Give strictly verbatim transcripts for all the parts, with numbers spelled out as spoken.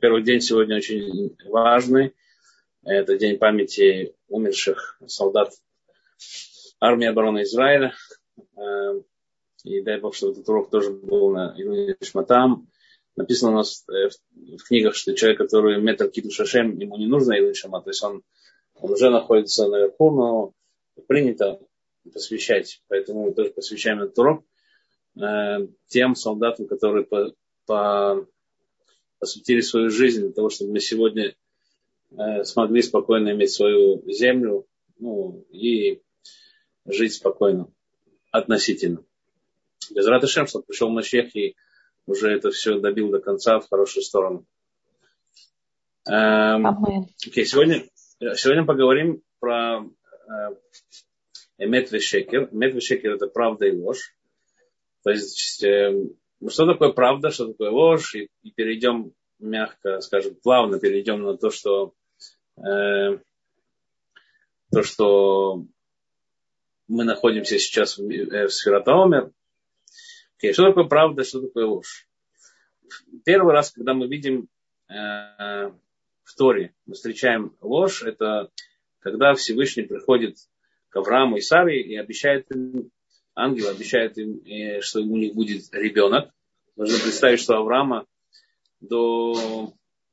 Во-первых, день сегодня очень важный. Это день памяти умерших солдат армии обороны Израиля. И дай Бог, чтобы этот урок тоже был на Илуни Шматам. Написано у нас в книгах, что человек, который метр кидуш Ашем, ему не нужно Илуни Шма, то есть он, он уже находится наверху, но принято посвящать. Поэтому мы тоже посвящаем этот урок тем солдатам, которые по, по, посвятили свою жизнь для того, чтобы мы сегодня э, смогли спокойно иметь свою землю, ну, и жить спокойно, относительно. Без рата Шем, чтобы пришел Машех и уже это все добил до конца в хорошую сторону. Эм, okay, сегодня, сегодня поговорим про Эмет вешекер. Эмет вешекер это правда и ложь. То есть, э, что такое правда, что такое ложь, и, и перейдем мягко, скажем, плавно перейдем на то, что э, то, что мы находимся сейчас в, э, в Сфират ха-Омер. Okay, что такое правда, что такое ложь? Первый раз, когда мы видим э, в Торе, мы встречаем ложь, это когда Всевышний приходит к Аврааму и Саре и обещает им, ангел обещает им, что у них будет ребенок. Нужно представить, что Авраама до,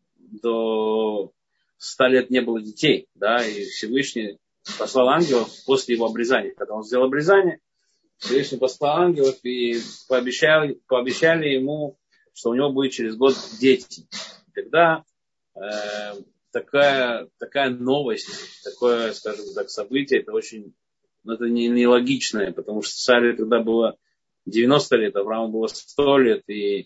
до ста лет не было детей, да, и Всевышний послал ангелов после его обрезания. Когда он сделал обрезание, Всевышний послал ангелов и пообещали, пообещали ему, что у него будет через год дети. Тогда э, такая, такая новость, такое, скажем так, событие, это очень, ну, это не, нелогичное, потому что Саре тогда было девяносто лет, Аврааму было сто лет, и,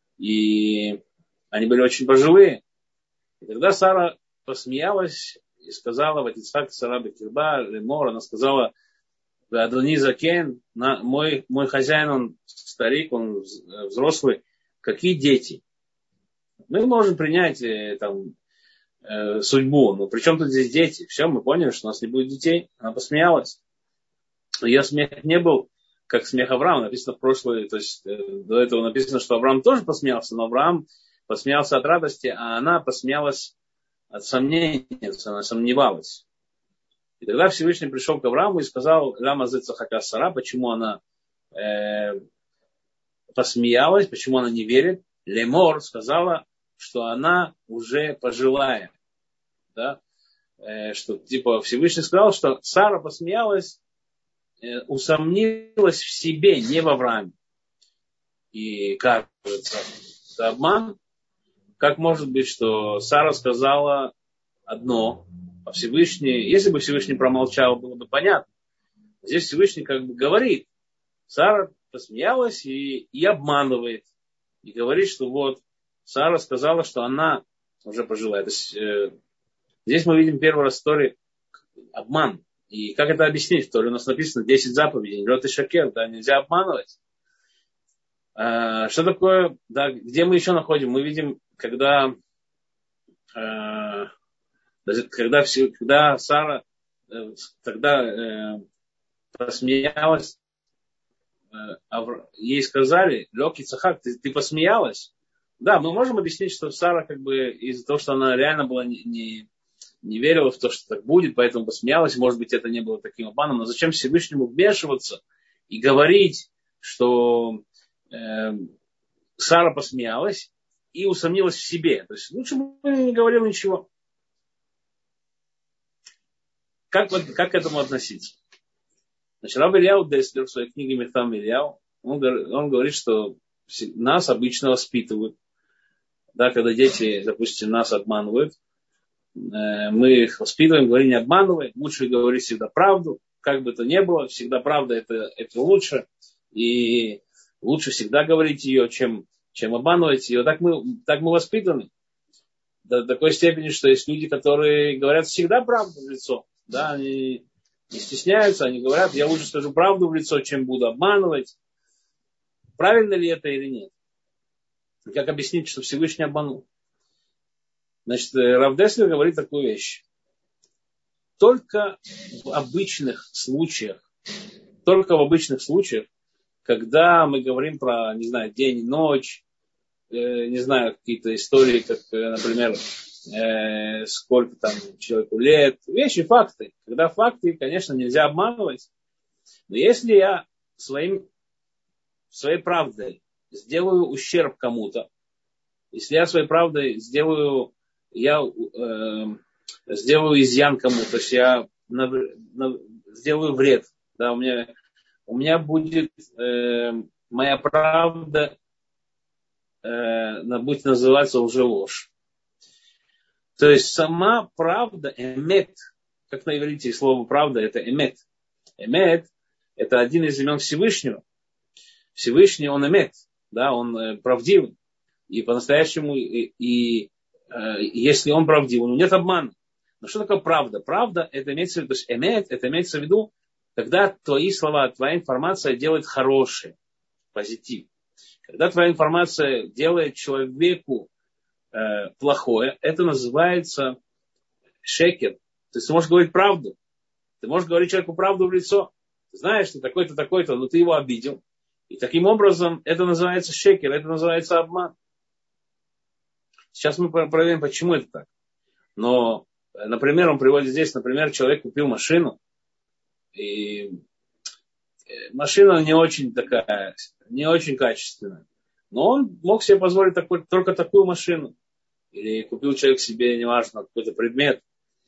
и они были очень пожилые. И тогда Сара посмеялась и сказала, Ватицхак Сара бекирба лемор, она сказала, Адони закен, мой, мой хозяин, он старик, он взрослый, какие дети? Мы можем принять там э, судьбу, но при чем тут здесь дети? Все, мы поняли, что у нас не будет детей. Она посмеялась. Ее смех не был как смех Авраама, написано в прошлое, то есть э, до этого написано, что Авраам тоже посмеялся, но Авраам посмеялся от радости, а она посмеялась от сомнений, она сомневалась. И тогда Всевышний пришел к Аврааму и сказал, Лама зе цахака Сара, почему она э, посмеялась, почему она не верит. Лемор сказала, что она уже пожилая. Да? Э, что типа Всевышний сказал, что Сара посмеялась, э, усомнилась в себе, не в Аврааме. И кажется, это обман. Как может быть, что Сара сказала одно, а Всевышний, если бы Всевышний промолчал, было бы понятно. Здесь Всевышний как бы говорит, Сара посмеялась и, и обманывает. И говорит, что вот Сара сказала, что она уже пожилая. То есть, э, здесь мы видим первый раз в Торе обман. И как это объяснить? В Торе у нас написано десять заповедей. Лёт и шакер, да, нельзя обманывать. Э, что такое, да, где мы еще находим? Мы видим, когда, э, когда, все, когда Сара э, тогда э, посмеялась, ей сказали, Лёки Цахак, ты, ты посмеялась? Да, мы можем объяснить, что Сара как бы из-за того, что она реально была не, не, не верила в то, что так будет, поэтому посмеялась. Может быть, это не было таким обманом. Но зачем Всевышнему вмешиваться и говорить, что э, Сара посмеялась и усомнилась в себе? То есть лучше бы не говорил ничего. Как, как к этому относиться? Значит, Рав Ильяу Деслер в своей книге Мехтам Ильяу, он, он говорит, что нас обычно воспитывают. Да, когда дети, допустим, нас обманывают, мы их воспитываем, говорим, не обманывай, лучше говорить всегда правду, как бы то ни было, всегда правда это, это лучше, и лучше всегда говорить ее, чем, чем обманывать ее. Так мы, так мы воспитаны. До такой степени, что есть люди, которые говорят всегда правду в лицо, да, они не стесняются, они говорят, я лучше скажу правду в лицо, чем буду обманывать. Правильно ли это или нет? Как объяснить, что Всевышний обманул? Значит, Рав Деслер говорит такую вещь. Только в обычных случаях, только в обычных случаях, когда мы говорим про, не знаю, день и ночь, э, не знаю, какие-то истории, как, например, э, сколько там человеку лет. Вещи, факты. Когда факты, конечно, нельзя обманывать. Но если я своим, своей правдой сделаю ущерб кому-то, если я своей правдой сделаю, я э, сделаю изъян кому-то, то есть я на, на, сделаю вред, да, у меня, у меня будет э, моя правда э, будет называться уже ложь. То есть сама правда, эмет, как на иврите слово правда, это эмет. Эмет – это один из имен Всевышнего. Всевышний, он эмет, да, он э, правдивый. И по-настоящему, и, и э, если он правдив, у него нет обмана. Но что такое правда? Правда, это имеется в виду, то есть эмет, это имеется в виду, когда твои слова, твоя информация делает хорошее, позитив. Когда твоя информация делает человеку э, плохое, это называется шекер. То есть ты можешь говорить правду. Ты можешь говорить человеку правду в лицо. Ты знаешь, ты такой-то, такой-то, но ты его обидел. И таким образом это называется шекер, это называется обман. Сейчас мы проверим, почему это так. Но, например, он приводит здесь, например, человек купил машину, и машина не очень такая, не очень качественная. Но он мог себе позволить такой, только такую машину. Или купил человек себе, неважно, какой-то предмет.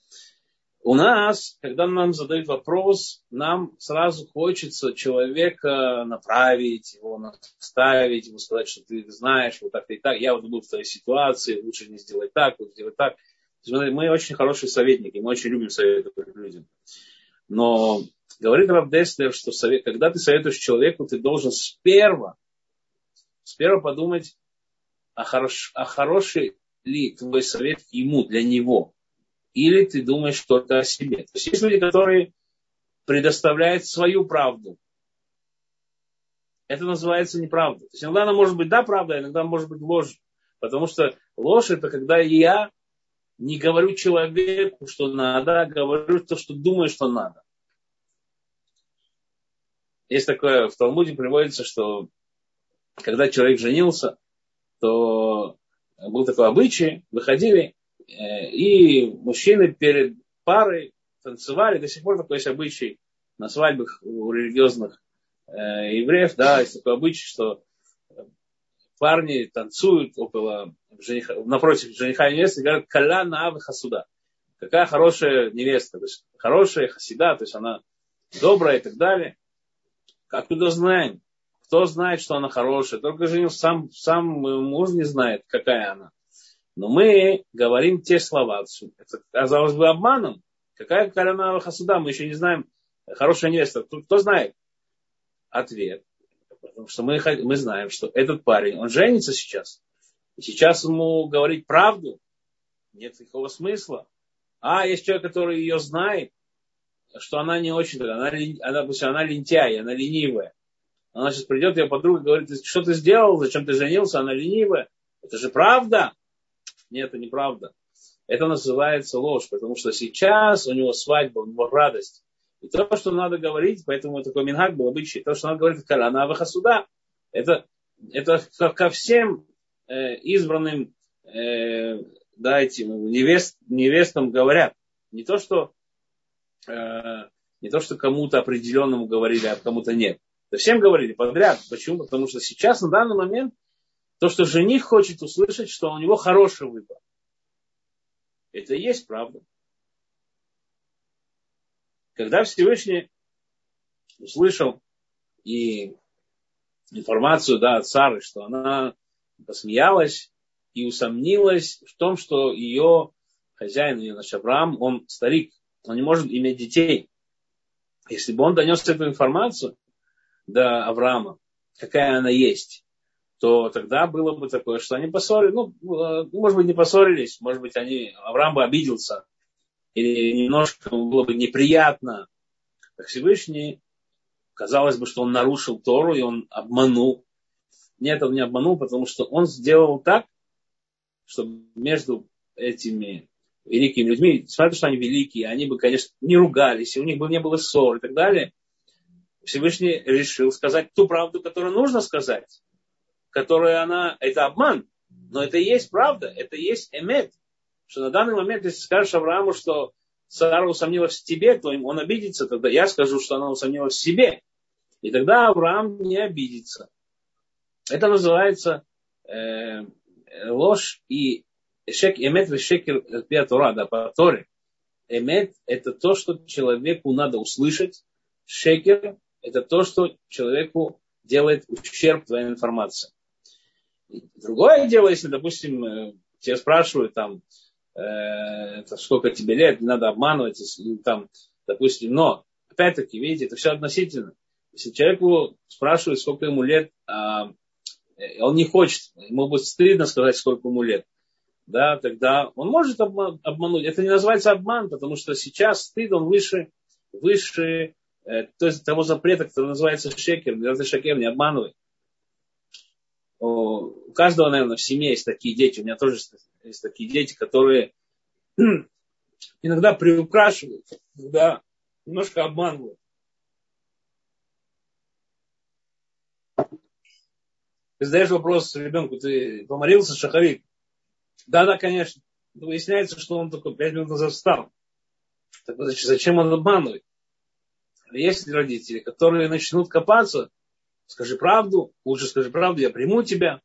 У нас, когда нам задают вопрос, нам сразу хочется человека направить, его наставить, ему сказать, что ты знаешь, вот так и так, я вот буду в твоей ситуации, лучше не сделай так, вот сделай так. Мы очень хорошие советники, мы очень любим советовать людям. Но говорит Рав Деслер, что совет, когда ты советуешь человеку, ты должен сперва, сперва подумать, а, хорош, а хороший ли твой совет ему, для него. Или ты думаешь только о себе. То есть есть люди, которые предоставляют свою правду. Это называется неправда. То есть иногда она может быть да, правда, а иногда может быть ложь. Потому что ложь это когда я не говорю человеку, что надо, а говорю то, что думаю, что надо. Есть такое, в Талмуде приводится, что когда человек женился, то был такой обычай, выходили, и мужчины перед парой танцевали. До сих пор такой есть обычай на свадьбах у религиозных э, евреев. Да, есть такой обычай, что парни танцуют около жениха, напротив жениха и невесты и говорят «Каля наав хасуда». Какая хорошая невеста, то есть хорошая хасида, то есть она добрая и так далее. Как туда знаем? Кто знает, что она хорошая? Только женился, сам, сам муж не знает, какая она. Но мы говорим те слова. Это казалось бы обманом. Какая каля хасуда? Мы еще не знаем. Хорошая невеста. Кто знает? Ответ. Потому что мы, мы знаем, что этот парень, он женится сейчас. И сейчас ему говорить правду нет никакого смысла. А есть человек, который ее знает, что она не очень... Она, она, она лентяя, она ленивая. Она сейчас придет, ее подруга говорит, что ты сделал, зачем ты женился, она ленивая. Это же правда. Нет, это неправда. Это называется ложь, потому что сейчас у него свадьба, у него радость. И то, что надо говорить, поэтому такой минхаг был обычай, то, что надо говорить, каля хасуда, это, это ко всем э, избранным э, да, этим невест, невестам говорят. Не то, что, э, не то, что кому-то определенному говорили, а кому-то нет. Да всем говорили подряд. Почему? Потому что сейчас, на данный момент, то, что жених хочет услышать, что у него хороший выбор. Это и есть правда. Когда Всевышний услышал и информацию да, от Сары, что она посмеялась и усомнилась в том, что ее хозяин, ее наш Авраам, он старик, он не может иметь детей. Если бы он донес эту информацию до Авраама, какая она есть, то тогда было бы такое, что они поссорились. Ну, может быть, не поссорились, может быть, они, Авраам бы обиделся, или немножко было бы неприятно. Как Всевышний, казалось бы, что он нарушил Тору, и он обманул. Нет, он не обманул, потому что он сделал так, чтобы между этими великими людьми, несмотря на то, что они великие, они бы, конечно, не ругались, и у них бы не было ссор и так далее. Всевышний решил сказать ту правду, которую нужно сказать. которую она, это обман, но это и есть правда, это и есть эмет. Что на данный момент, если скажешь Аврааму, что Сара усомнилась в тебе, то он обидится, тогда я скажу, что она усомнилась в себе. И тогда Авраам не обидится. Это называется э, ложь и шек, эмет и шекер пиатура, да, по Торе. Эмет – это то, что человеку надо услышать. Шекер – это то, что человеку делает ущерб твоей информации. Другое дело, если, допустим, тебя спрашивают, там, э, сколько тебе лет, не надо обманывать, там, допустим, но, опять-таки, видите, это все относительно. Если человеку спрашивают, сколько ему лет, а он не хочет, ему будет стыдно сказать, сколько ему лет, да, тогда он может обмануть. Это не называется обман, потому что сейчас стыд, он выше, выше э, то есть того запрета, который называется шекер. Даже шекер не обманывай. У каждого, наверное, в семье есть такие дети. У меня тоже есть такие дети, которые иногда приукрашивают, иногда немножко обманывают. Ты задаешь вопрос ребенку, ты помолился, шахарит? Да-да, конечно. Выясняется, что он только пять минут назад встал. Так значит, зачем он обманывает? Есть родители, которые начнут копаться, скажи правду, лучше скажи правду, я приму тебя.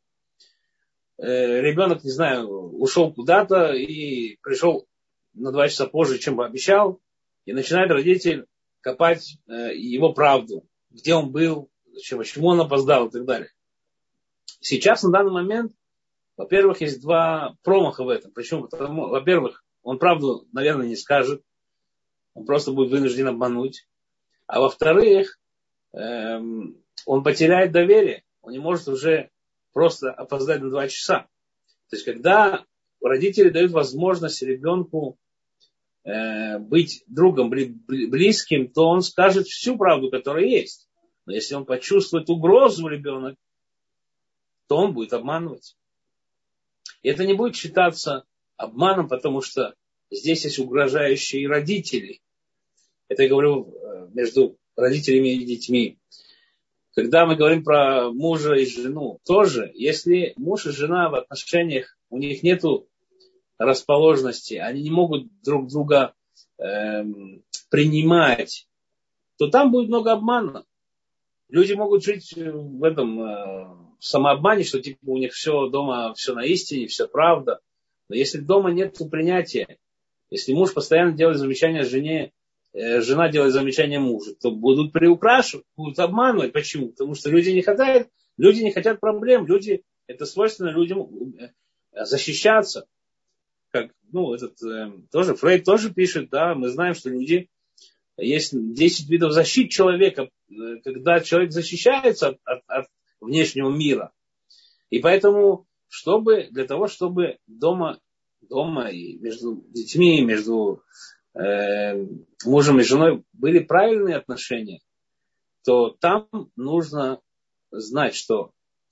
Э, ребенок, не знаю, ушел куда-то и пришел на два часа позже, чем пообещал, и начинает родитель копать э, его правду, где он был, почему он опоздал и так далее. Сейчас, на данный момент, во-первых, есть два промаха в этом. Почему? Потому, во-первых, он правду, наверное, не скажет, он просто будет вынужден обмануть. А во-вторых, эм, он потеряет доверие, он не может уже просто опоздать на два часа. То есть, когда родители дают возможность ребенку э, быть другом, близким, то он скажет всю правду, которая есть. Но если он почувствует угрозу ребенок, то он будет обманывать. И это не будет считаться обманом, потому что здесь есть угрожающие родители. Это я говорю между родителями и детьми. Когда мы говорим про мужа и жену, тоже, если муж и жена в отношениях, у них нету расположенности, они не могут друг друга э, принимать, то там будет много обмана. Люди могут жить в этом э, в самообмане, что типа у них все дома, все на истине, все правда. Но если дома нет принятия, если муж постоянно делает замечания жене, э, жена делает замечания мужу, то будут приукрашивать, будут обманывать. Почему? Потому что люди не хотят, люди не хотят проблем. Люди, это свойственно людям защищаться. Как, ну, этот, э, тоже, Фрейд тоже пишет, да, мы знаем, что люди, есть десять видов защит человека, когда человек защищается от, от, от внешнего мира. И поэтому, чтобы, для того, чтобы дома, дома и между детьми, между э, мужем и женой были правильные отношения, то там нужно знать, что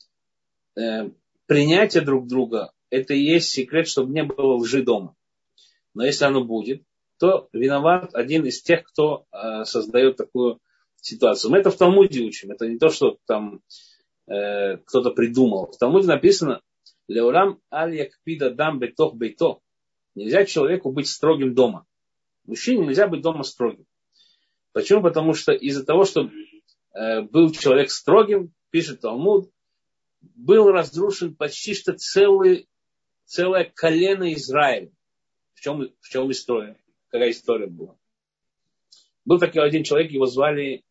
э, принятие друг друга, это и есть секрет, чтобы не было лжи дома. Но если оно будет, то виноват один из тех, кто э, создает такую ситуацию. Мы это в Талмуде учим. Это не то, что там э, кто-то придумал. В Талмуде написано: «Леулам аль якпида дам бетох бейто». Нельзя человеку быть строгим дома. Мужчине нельзя быть дома строгим. Почему? Потому что из-за того, что э, был человек строгим, пишет Талмуд, был разрушен почти что целый, целое колено Израиля. В чем, в чем история? Какая история была? Был такой один человек, его звали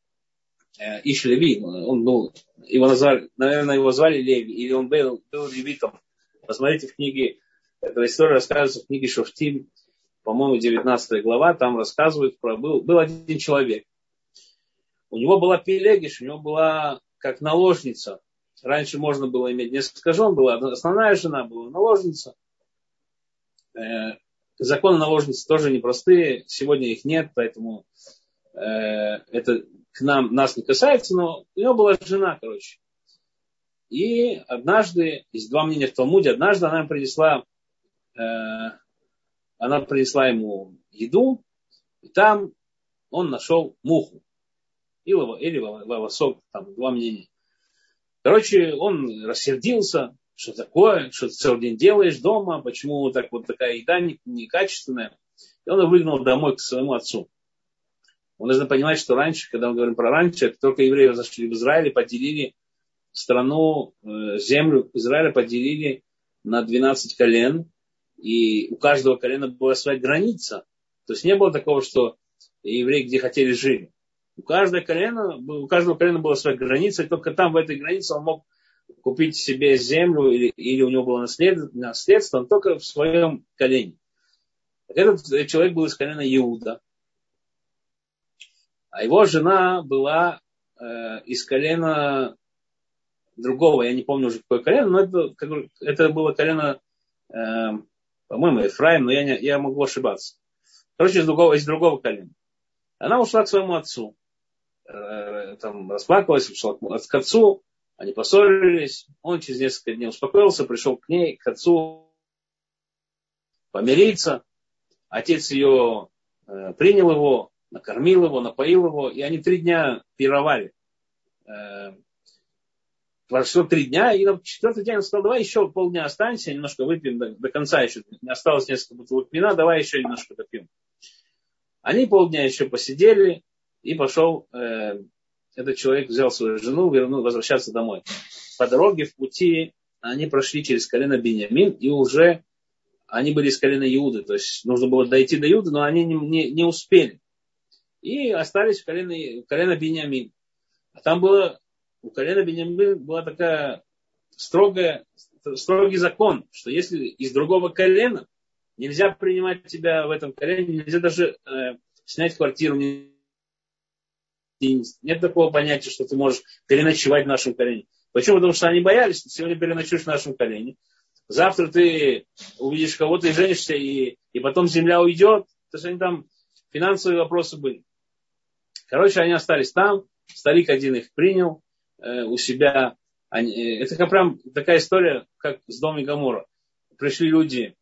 э, Иш Леви. Он был, его назвали, наверное, его звали Леви, или он был, был левитом. Посмотрите в книге, эта история рассказывается в книге Шофтим, по-моему, девятнадцатая глава, там рассказывают про, был, был один человек. У него была пелегиш, у него была как наложница. Раньше можно было иметь несколько жен, была основная жена, была наложница. Э, законы наложницы тоже непростые, сегодня их нет, поэтому э, это к нам, нас не касается, но у него была жена, короче. И однажды, есть два мнения в Талмуде, однажды она принесла, э, она принесла ему еду, и там он нашел муху. Или, или волосок, там два мнения. Короче, он рассердился, что такое, что ты целый день делаешь дома, почему так вот такая еда некачественная. И он выгнал домой к своему отцу. Он должен понимать, что раньше, когда мы говорим про раньше, это только евреи зашли в Израиль и поделили страну, землю Израиля поделили на двенадцать колен. И у каждого колена была своя граница. То есть не было такого, что евреи где хотели жили. У каждого колена, у каждого колена была своя граница, и только там, в этой границе, он мог купить себе землю, или, или у него было наслед, наследство, он только в своем колене. Этот человек был из колена Иуда. А его жена была э, из колена другого, я не помню уже какое колено, но это, как, это было колено, э, по-моему, Ефраим, но я, не, я могу ошибаться. Короче, из другого, из другого колена. Она ушла к своему отцу. Э, там расплакалась, ушла к отцу, они поссорились. Он через несколько дней успокоился, пришел к ней, к отцу, помириться. Отец ее э, принял его, накормил его, напоил его, и они три дня пировали. Э, прошло три дня, и на четвертый день он сказал, давай еще полдня останься, немножко выпьем до, до конца еще. Осталось несколько бутылок вина, давай еще немножко допьем. Они полдня еще посидели, и пошел, э, этот человек взял свою жену, вернул, возвращаться домой. По дороге, в пути, они прошли через колено Биньямин, и уже они были из колена Иуды, то есть нужно было дойти до Иуды, но они не, не, не успели. И остались в колено, в колено Биньямин. А там было, у колена Биньямин была такая строгая, строгий закон, что если из другого колена, нельзя принимать тебя в этом колене, нельзя даже э, снять квартиру. Нет такого понятия, что ты можешь переночевать в нашем колене. Почему? Потому что они боялись, что сегодня переночуешь в нашем колене. Завтра ты увидишь кого-то и женишься, и, и потом земля уйдет. То есть они там финансовые вопросы были. Короче, они остались там. Старик один их принял э, у себя. Они, э, это как прям такая история, как с Содом и Гоморра. Пришли люди.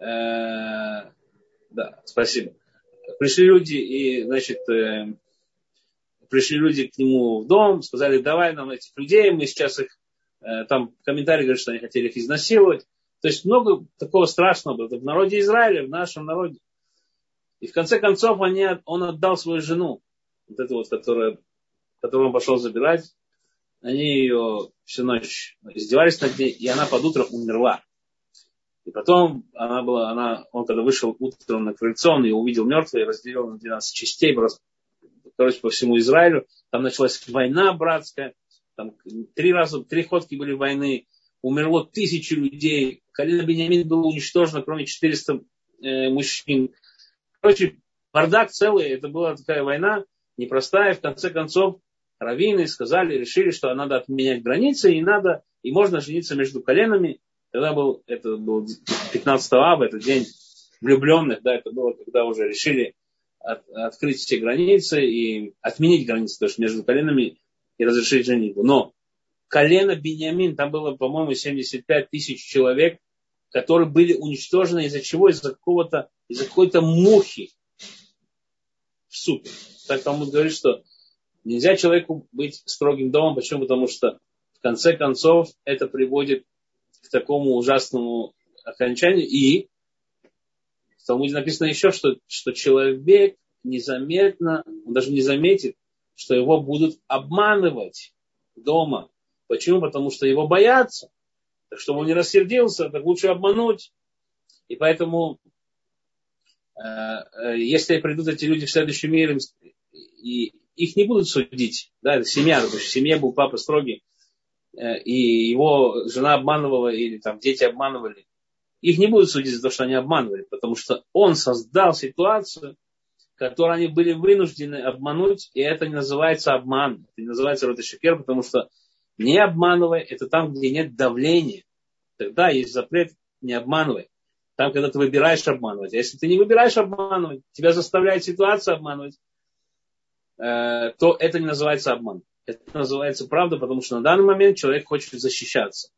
Э, да, спасибо. Пришли люди и, значит, э, пришли люди к нему в дом, сказали, давай нам этих людей, мы сейчас их, э, там комментарий говорит, что они хотели их изнасиловать. То есть много такого страшного было в народе Израиля, в нашем народе. И в конце концов они, он отдал свою жену, вот эту вот, которая, которую он пошел забирать. Они ее всю ночь издевались над ней, и она под утро умерла. И потом она была, она, он когда вышел утром на крыльцо, он ее увидел мертвой, разделил на двенадцать частей, короче, по всему Израилю. Там началась война братская, там три раза, три ходки были войны, умерло тысячи людей, колено Биньямин было уничтожено, кроме четырёхсот э, мужчин. Короче, бардак целый, это была такая война непростая. В конце концов, раввины сказали, решили, что надо отменять границы, и надо, и можно жениться между коленами. Тогда был, это был пятнадцатого ава, это день влюбленных, да, это было, когда уже решили от, открыть все границы и отменить границы, то есть между коленами, и разрешить женитьбу. Но колено Биньямин, там было, по-моему, семьдесят пять тысяч человек, которые были уничтожены из-за чего? Из-за какого-то, из-за какой-то мухи в супе. Так Талмуд говорит, что нельзя человеку быть строгим домом. Почему? Потому что в конце концов это приводит к такому ужасному окончанию. И в Талмуде написано еще, что, что человек незаметно, он даже не заметит, что его будут обманывать дома. Почему? Потому что его боятся. Так чтобы он не рассердился, так лучше обмануть. И поэтому, э, э, если придут эти люди в следующий мир, и их не будут судить. Да, это семья, потому что в семье был папа строгий, э, и его жена обманывала, или там дети обманывали. Их не будут судить за то, что они обманывали, потому что он создал ситуацию, которую они были вынуждены обмануть, и это не называется обман. Это не называется рот шекер, потому что не обманывай, это там, где нет давления. Тогда есть запрет не обманывай. Там, когда ты выбираешь обманывать. А если ты не выбираешь обманывать, тебя заставляет ситуация обманывать, э, то это не называется обман. Это называется правда, потому что на данный момент человек хочет защищаться.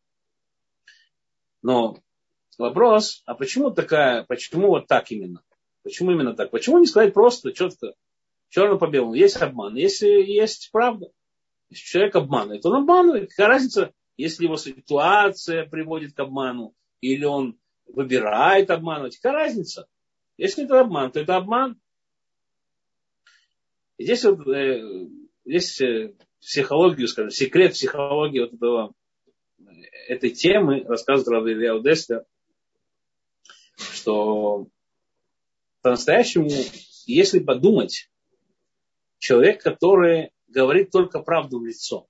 Но вопрос, а почему такая, почему вот так именно? Почему именно так? Почему не сказать просто, четко, черно по белому? Есть обман, если есть правда. Если человек обманывает, он обманывает. Какая разница, если его ситуация приводит к обману, или он выбирает обманывать, какая разница? Если это обман, то это обман. И здесь вот э, есть э, психологию, скажем, секрет психологии вот этого, этой темы, рассказывает Рав Ильяу Деслер, что по-настоящему, если подумать, человек, который говорит только правду в лицо,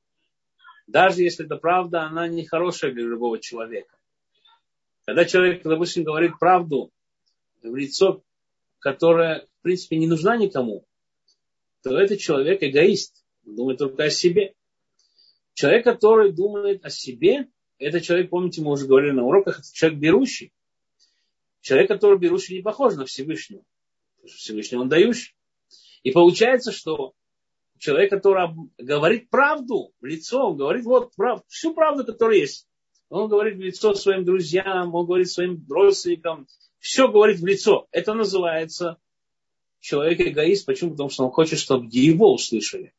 даже если эта правда, она не хорошая для любого человека. Когда человек, допустим, говорит правду в лицо, которая, в принципе, не нужна никому, то этот человек эгоист, думает только о себе. Человек, который думает о себе, это человек, помните, мы уже говорили на уроках, это человек берущий. Человек, который берущий, не похож на Всевышнего. Всевышний он дающий. И получается, что человек, который говорит правду в лицо, он говорит вот правду, всю правду, которая есть. Он говорит в лицо своим друзьям, он говорит своим родственникам, все говорит в лицо. Это называется человек эгоист. Почему? Потому что он хочет, чтобы его услышали.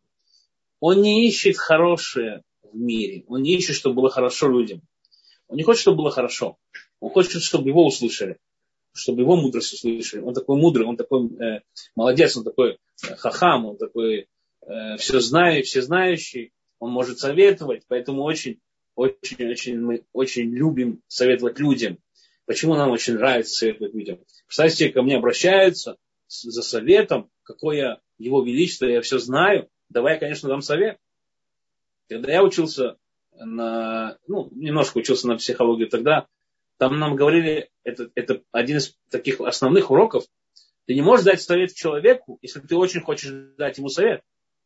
Он не ищет хорошее в мире. Он не ищет, чтобы было хорошо людям. Он не хочет, чтобы было хорошо. Он хочет, чтобы его услышали. Чтобы его мудрость услышали. Он такой мудрый, он такой э, молодец, он такой э, хахам, он такой э, все знающий, всезнающий. Он может советовать. Поэтому очень, очень, очень, мы очень любим советовать людям. Почему нам очень нравится советовать людям? Представьте, ко мне обращаются за советом, какое его величество, я все знаю. Давай я, конечно, дам совет. Когда я учился на, ну, немножко учился на психологии тогда, там нам говорили, это, это один из таких основных уроков. Ты не можешь дать совет человеку, если ты очень хочешь дать ему совет.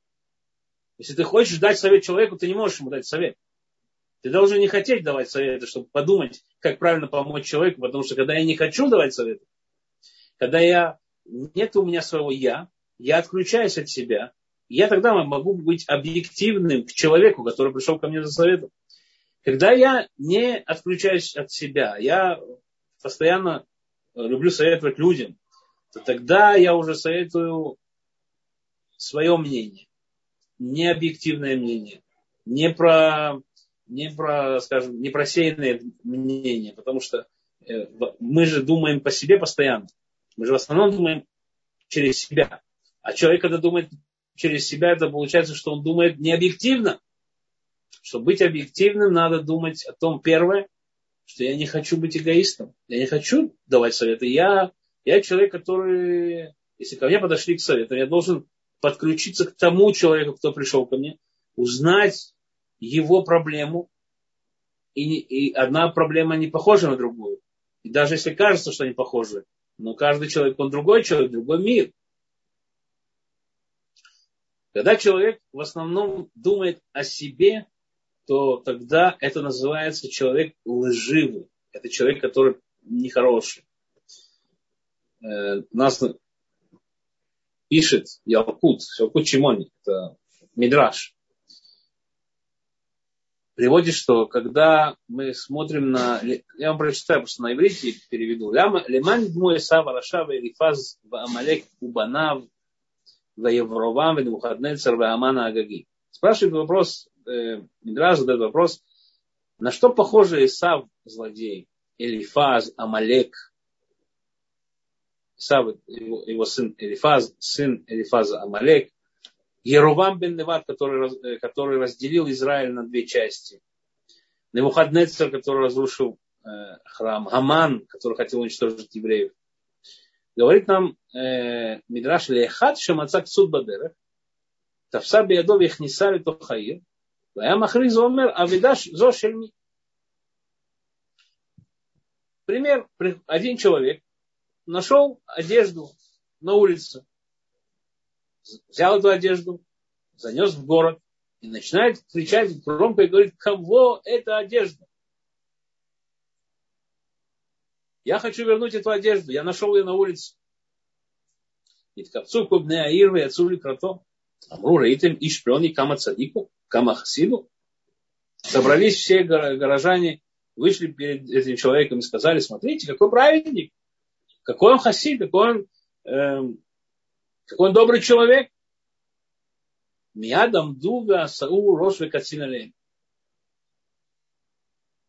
Если ты хочешь дать совет человеку, ты не можешь ему дать совет. Ты должен не хотеть давать советы, чтобы подумать, как правильно помочь человеку, потому что когда я не хочу давать советы, когда я, нет у меня своего я, я отключаюсь от себя, я тогда могу быть объективным к человеку, который пришел ко мне за советом. Когда я не отключаюсь от себя, я постоянно люблю советовать людям, то тогда я уже советую свое мнение, не объективное мнение, не про, не про, скажем, не просеянное мнение, потому что мы же думаем по себе постоянно. Мы же в основном думаем через себя. А человек, когда думает через себя, это получается, что он думает не объективно. Чтобы быть объективным, надо думать о том, первое, что я не хочу быть эгоистом. Я не хочу давать советы. Я, я человек, который, если ко мне подошли к совету, я должен подключиться к тому человеку, кто пришел ко мне, узнать его проблему. И, и одна проблема не похожа на другую. И даже если кажется, что они похожи, но каждый человек, он другой человек, другой мир. Когда человек в основном думает о себе, то тогда это называется человек лживый. Это человек, который нехороший. Э, нас пишет Ялкут, Ялкут Шимони, это Мидраш. Приводит, что когда мы смотрим на... Я вам прочитаю, просто на иврите переведу. Леман дмуэ сава рашава элифаз ваамалек убанав ваевровам венухаднецер ваамана агаги. Спрашивает вопрос, э, Мидраш задает вопрос, на что похожи Исав, злодей, Элифаз, Амалек, Исав, его, его сын Элифаз, сын Элифаза Амалек, Еровам бен Неват, который, который разделил Израиль на две части, Невухаднецер, который разрушил э, храм, Гаман, который хотел уничтожить евреев. Говорит нам э, Мидраш Лехат Шамацак Суд Бадерах, Тавса биядов ихниса литох хаир, вая махриз омер авидаш зо шельми. Пример. Один человек нашел одежду на улице, взял эту одежду, занес в город и начинает кричать громко и говорит, кого эта одежда? Я хочу вернуть эту одежду, я нашел ее на улице. И ткапцу кубне аирвы отцули крато. Амру раитем ишплений кама цадику, кама хасиду. Собрались все горожане, вышли перед этим человеком и сказали, смотрите, какой праведник, какой он хасид, какой он, э, какой он добрый человек. Миадам дува сау рош векациналей.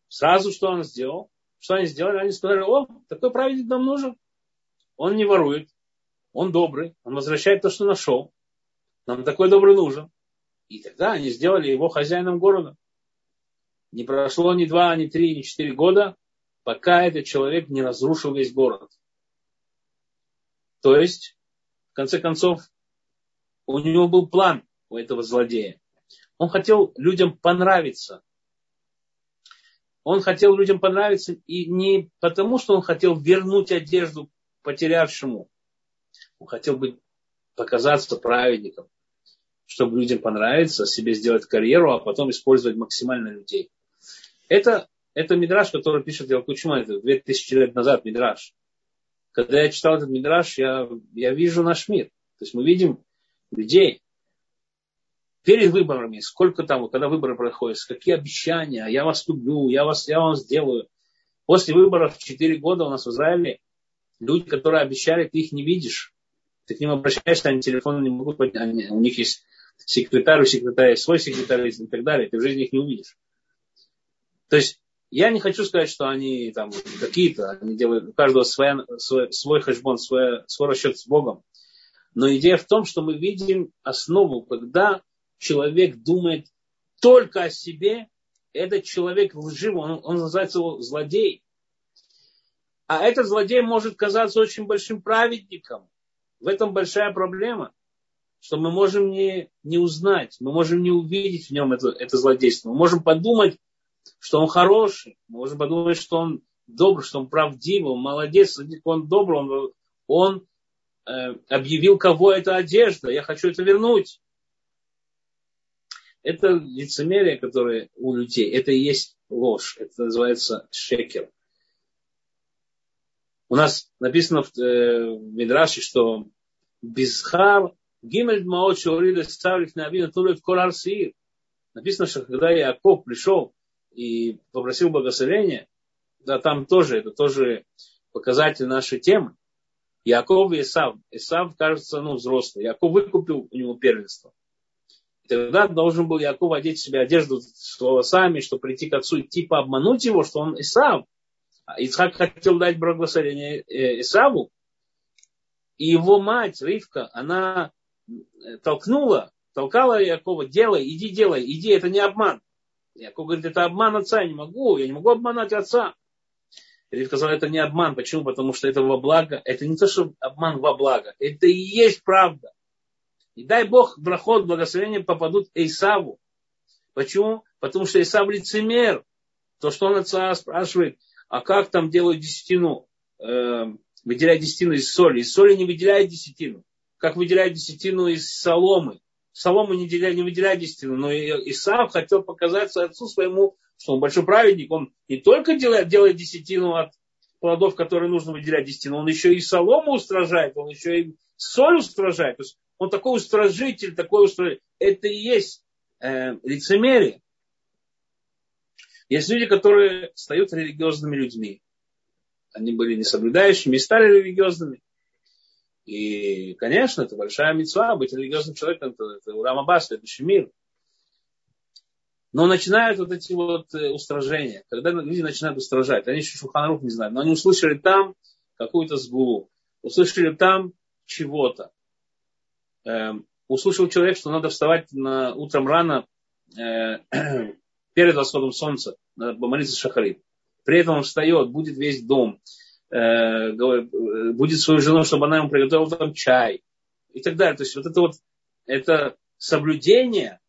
Сразу что он сделал? Что они сделали? Они сказали, о, такой праведник нам нужен. Он не ворует, он добрый, он возвращает то, что нашел. Нам такой добрый нужен. И тогда они сделали его хозяином города. Не прошло ни два, ни три, ни четыре года, пока этот человек не разрушил весь город. То есть, в конце концов, у него был план, у этого злодея. Он хотел людям понравиться. Он хотел людям понравиться и не потому, что он хотел вернуть одежду потерявшему. Он хотел быть, показаться праведником, чтобы людям понравиться, себе сделать карьеру, а потом использовать максимально людей. Это, это мидраш, который пишет Ялкут Шмуэль, это две тысячи лет назад мидраш. Когда я читал этот мидраш, я, я вижу наш мир. То есть мы видим людей перед выборами, сколько там, когда выборы проходят, какие обещания, я вас люблю, я, вас, я вам сделаю. После выборов четыре года у нас в Израиле люди, которые обещали, ты их не видишь. Ты к ним обращаешься, они телефон не могут поднять, они, у них есть секретарь, у секретаря свой секретарь и так далее, ты в жизни их не увидишь. То есть я не хочу сказать, что они там какие-то, они делают у каждого своя, свой, свой хэшбон, свой, свой расчет с Богом. Но идея в том, что мы видим основу, когда человек думает только о себе, этот человек лживый, он, он называется его злодей. А этот злодей может казаться очень большим праведником. В этом большая проблема, что мы можем не, не узнать, мы можем не увидеть в нем это, это злодейство. Мы можем подумать, что он хороший, мы можем подумать, что он добрый, что он правдивый, он молодец, он добрый, он, он э, объявил, кого это одежда, я хочу это вернуть. Это лицемерие, которое у людей, это и есть ложь, это называется шекер. У нас написано в, э, в Мидраше, что Бизхар Гимель Дмаот Шорида ставлик на Авина Тулет Корар Сиир. Написано, что когда Иаков пришел и попросил благословения, да, там тоже, это тоже показатель нашей темы. Иаков и Исав. Исав, кажется, ну, взрослый. Иаков выкупил у него первенство. И тогда должен был Иаков одеть в себя одежду с волосами, чтобы прийти к отцу и типа обмануть его, что он Исав. А Ицхак хотел дать благословение Исаву. И его мать, Ривка, она толкнула, толкала Иакова, делай, иди, делай, иди, это не обман. Иаков говорит, это обман отца, я не могу, я не могу обмануть отца. И Ривка сказала, это не обман. Почему? Потому что это во благо. Это не то, что обман во благо. Это и есть правда. И дай Бог, брахот, благословения попадут Исаву. Почему? Потому что Исав лицемер. То, что он отца спрашивает, а как там делают десятину, э, выделяют десятину из соли. Из соли не выделяют десятину. Как выделяют десятину из соломы. Солому не, выделяют, не выделяют десятину. Но Исав хотел показать отцу своему, что он большой праведник. Он не только делает, делает десятину от плодов, которые нужно выделять десятину. Он еще и солому устражает. Он еще и соль устражает. То есть он такой устражитель, такой устражитель. Это и есть э, лицемерие. Есть люди, которые стают религиозными людьми. Они были несоблюдающими и стали религиозными. И, конечно, это большая мицва, быть религиозным человеком, это, это урам аба, следующий мир. Но начинают вот эти вот устражения. Когда люди начинают устражать, они еще Шулхан Арух не знают, но они услышали там какую-то сгулу, услышали там чего-то. Эм, услышал человек, что надо вставать на, утром рано, э, перед восходом солнца, надо помолиться шахарит. При этом он встает, будет весь дом, э, будет свою жену, чтобы она ему приготовила там чай и так далее. То есть вот это вот это соблюдение,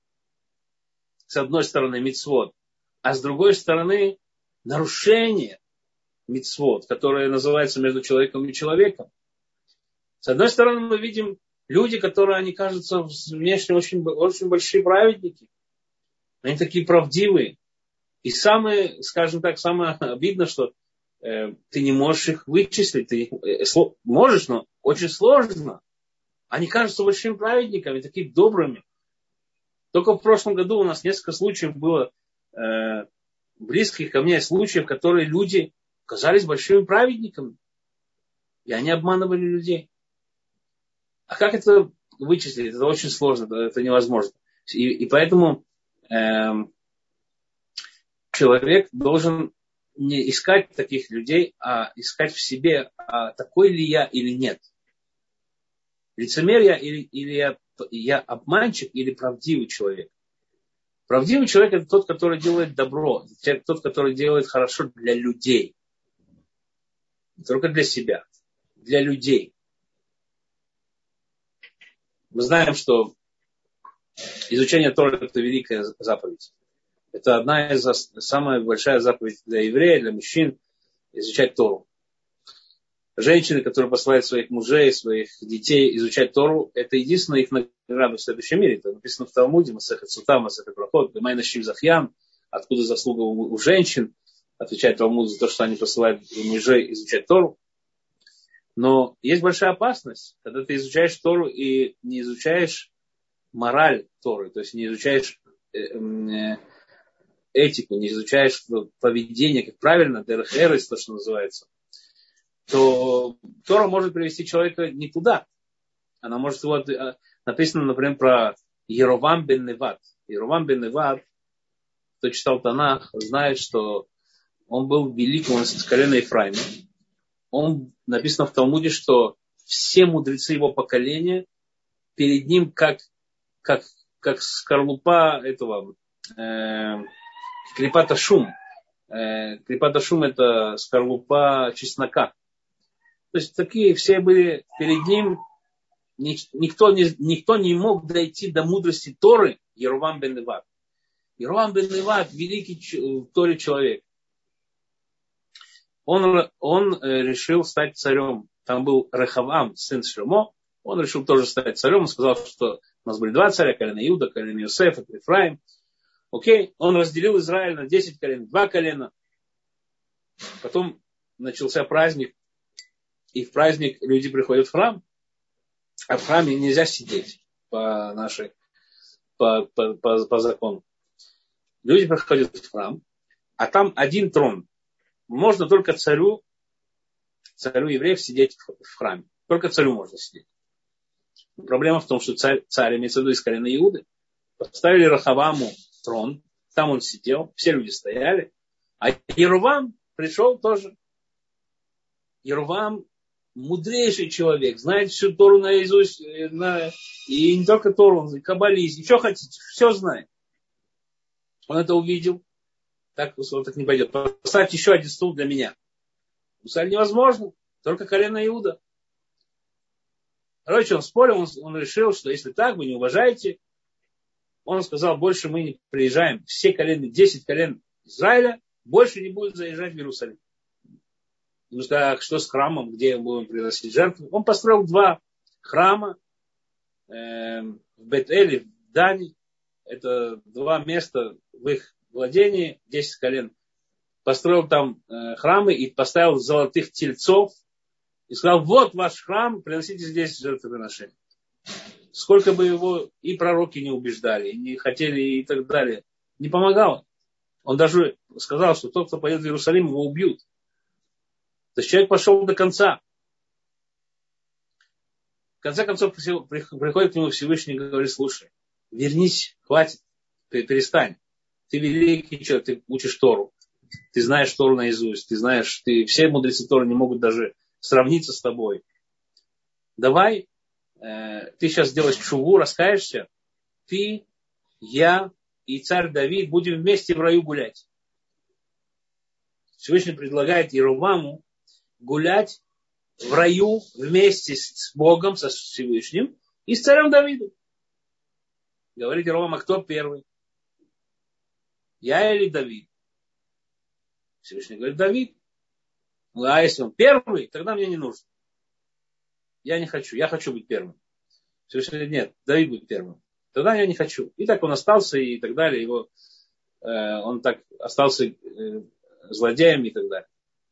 с одной стороны, мицвот, а с другой стороны, нарушение мицвот, которое называется между человеком и человеком. С одной стороны, мы видим люди, которые, они кажутся внешне очень, очень большие праведники. Они такие правдивые. И самое, скажем так, самое обидно, что э, ты не можешь их вычислить. Ты э, сло, можешь, но очень сложно. Они кажутся большими праведниками, такими добрыми. Только в прошлом году у нас несколько случаев было, э, близких ко мне случаев, которые люди казались большими праведниками. И они обманывали людей. А как это вычислить? Это очень сложно, это невозможно. И, и поэтому э, человек должен не искать таких людей, а искать в себе, а такой ли я или нет. Лицемер я или, или я, я обманщик или правдивый человек. Правдивый человек — это тот, который делает добро, тот, который делает хорошо для людей. Не только для себя, для людей. Мы знаем, что изучение Торы — это великая заповедь. Это одна из, самая большая заповедь для еврея, для мужчин, изучать Тору. Женщины, которые посылают своих мужей, своих детей изучать Тору, это единственная их награда в следующем мире. Это написано в Талмуде, Масехет Сута, Масехет Брахот, Бемай Нашим Захьян, откуда заслуга у, у женщин, отвечает Талмуд за то, что они посылают мужей изучать Тору. Но есть большая опасность, когда ты изучаешь Тору и не изучаешь мораль Торы, то есть не изучаешь этику, не изучаешь поведение, как правильно, дерех эрес, то, что называется, то Тора может привести человека не туда. Она может, вот, написано, например, про Еровам бен Неват. Еровам бен Неват, кто читал Танах, знает, что он был великим, он с колена Ефраима. Он, написано в Талмуде, что все мудрецы его поколения перед ним как, как, как скорлупа этого э, клипата шум. Э, клипата шум — это скорлупа чеснока. То есть такие все были перед ним. Никто не, никто не мог дойти до мудрости Торы Еровам бен Неват. Еровам бен Неват — великий в Торе человек. Он, он решил стать царем. Там был Рехавам, сын Шломо. Он решил тоже стать царем. Он сказал, что у нас были два царя, колено Иуда, колено Йосеф, Ефраим. Окей, он разделил Израиль на десять колен, два колена. Потом начался праздник. И в праздник люди приходят в храм. А в храме нельзя сидеть по нашей, по, по, по, по закону. Люди приходят в храм, а там один трон. Можно только царю, царю евреев сидеть в, в храме. Только царю можно сидеть. Проблема в том, что царь, царь имеется в виду из колена Иуды. Поставили Рахаваму трон, там он сидел, все люди стояли. А Еровам пришел тоже. Еровам мудрейший человек, знает всю Тору наизусть, на, и не только Тору, он и каббалист, и что хотите, все знает. Он это увидел. Так, вот так не пойдет. Поставьте еще один стул для меня. Сказали, невозможно. Только колено Иуда. Короче, он спорил, он, он решил, что если так, вы не уважаете. Он сказал, больше мы не приезжаем. Все колены, десять колен Израиля больше не будут заезжать в Иерусалим. Ему сказали, а что с храмом, где мы будем приносить жертвы? Он построил два храма э, в Бет-Эле, в Дане. Это два места в их владении, десять колен. Построил там э, храмы и поставил золотых тельцов. И сказал, вот ваш храм, приносите здесь жертвоприношения. Сколько бы его и пророки не убеждали, и не хотели и так далее. Не помогало. Он даже сказал, что тот, кто поедет в Иерусалим, его убьют. То есть человек пошел до конца. В конце концов приходит к нему Всевышний и говорит, слушай, вернись, хватит, перестань. Ты великий человек, ты учишь Тору. Ты знаешь Тору наизусть, ты знаешь, ты, все мудрецы Торы не могут даже сравниться с тобой. Давай, э, ты сейчас сделаешь чуву, раскаешься. Ты, я и царь Давид будем вместе в раю гулять. Всевышний предлагает Ероваму гулять в раю вместе с Богом, со Всевышним и с царем Давидом. Говорит Еровам, а кто первый? Я или Давид? Всевышний говорит, Давид. Ну, а если он первый, тогда мне не нужно. Я не хочу, я хочу быть первым. Всевышний говорит, нет, Давид будет первым. Тогда я не хочу. И так он остался и так далее. Его, э, он так остался э, злодеем и так далее.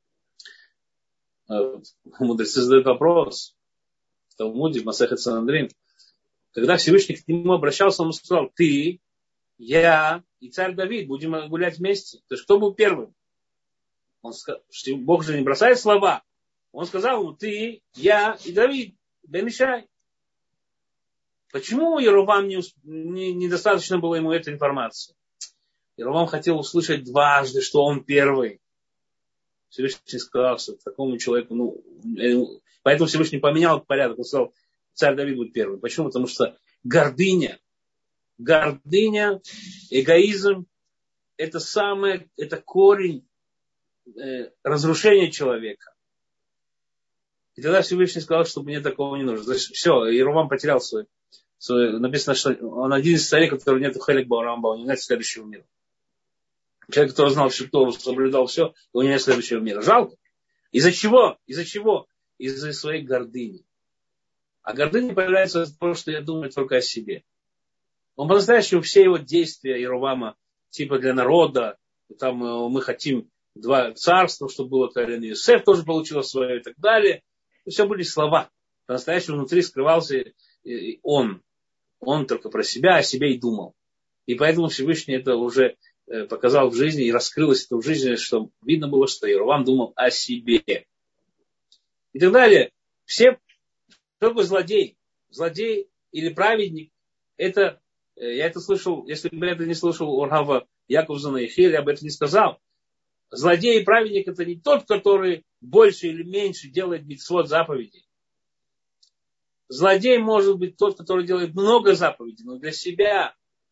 Мудрецы задают вопрос в Талмуде, в Масехет Санедрин. Когда Всевышний к нему обращался, он сказал, ты, я и царь Давид будем гулять вместе. То есть кто был первым? Он сказал, что Бог же не бросает слова. Он сказал ему, ты, я и Давид, бен Ишай. Почему Еровам не, не, недостаточно было ему этой информации? Иеровоам хотел услышать дважды, что он первый. Всевышний сказал, что такому человеку, ну, поэтому Всевышний поменял порядок. Он сказал, царь Давид будет первым. Почему? Потому что гордыня, гордыня, эгоизм, это самое, это корень э, разрушения человека. И тогда Всевышний сказал, что мне такого не нужно. Значит, все, Иеровам потерял свой, свой. Написано, что он один из царей, который нет хелек баурамба, он не знает следующего мира. Человек, который знал всю Тору, соблюдал все, у него нет следующего мира. Жалко. Из-за чего? Из-за чего? Из-за своей гордыни. А гордыня появляется из-за того, что я думаю только о себе. Он по-настоящему все его действия Иеровама, типа для народа, там мы хотим два царства, чтобы было Карен и Йосеф тоже получило свое и так далее. И все были слова. По-настоящему внутри скрывался он. Он только про себя, о себе и думал. И поэтому Всевышний это уже показал в жизни и раскрылось это в жизни, что видно было, что Иеровам думал о себе. И так далее. Все, кто такой злодей? Злодей или праведник, это, я это слышал, если бы я это не слышал у Рава Яковзона и Хиль, я бы это не сказал. Злодей и праведник это не тот, который больше или меньше делает мицвот заповедей. Злодей может быть тот, который делает много заповедей, но для себя.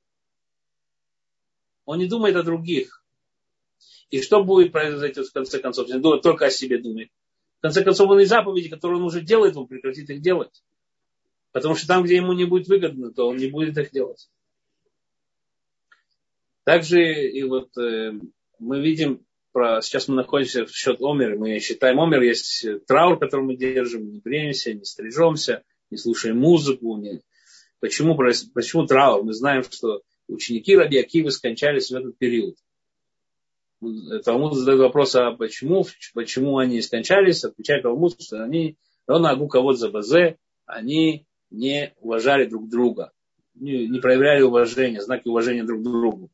Он не думает о других. И что будет произойти в конце концов? Он думает, только о себе думает. В конце концов, он и заповеди, которые он уже делает, он прекратит их делать. Потому что там, где ему не будет выгодно, то он не будет их делать. Также и вот э, мы видим, про, сейчас мы находимся в счет Омер, мы считаем Омер, есть траур, который мы держим, не бреемся, не стрижемся, не слушаем музыку. Не... Почему, почему траур? Мы знаем, что ученики Раби Акивы скончались в этот период. Талмуд задает вопрос, а почему, почему они скончались? Отвечает Талмуд, что они, ровно агу кавод за базе, они не уважали друг друга, не, не проявляли уважения, знаки уважения друг к другу.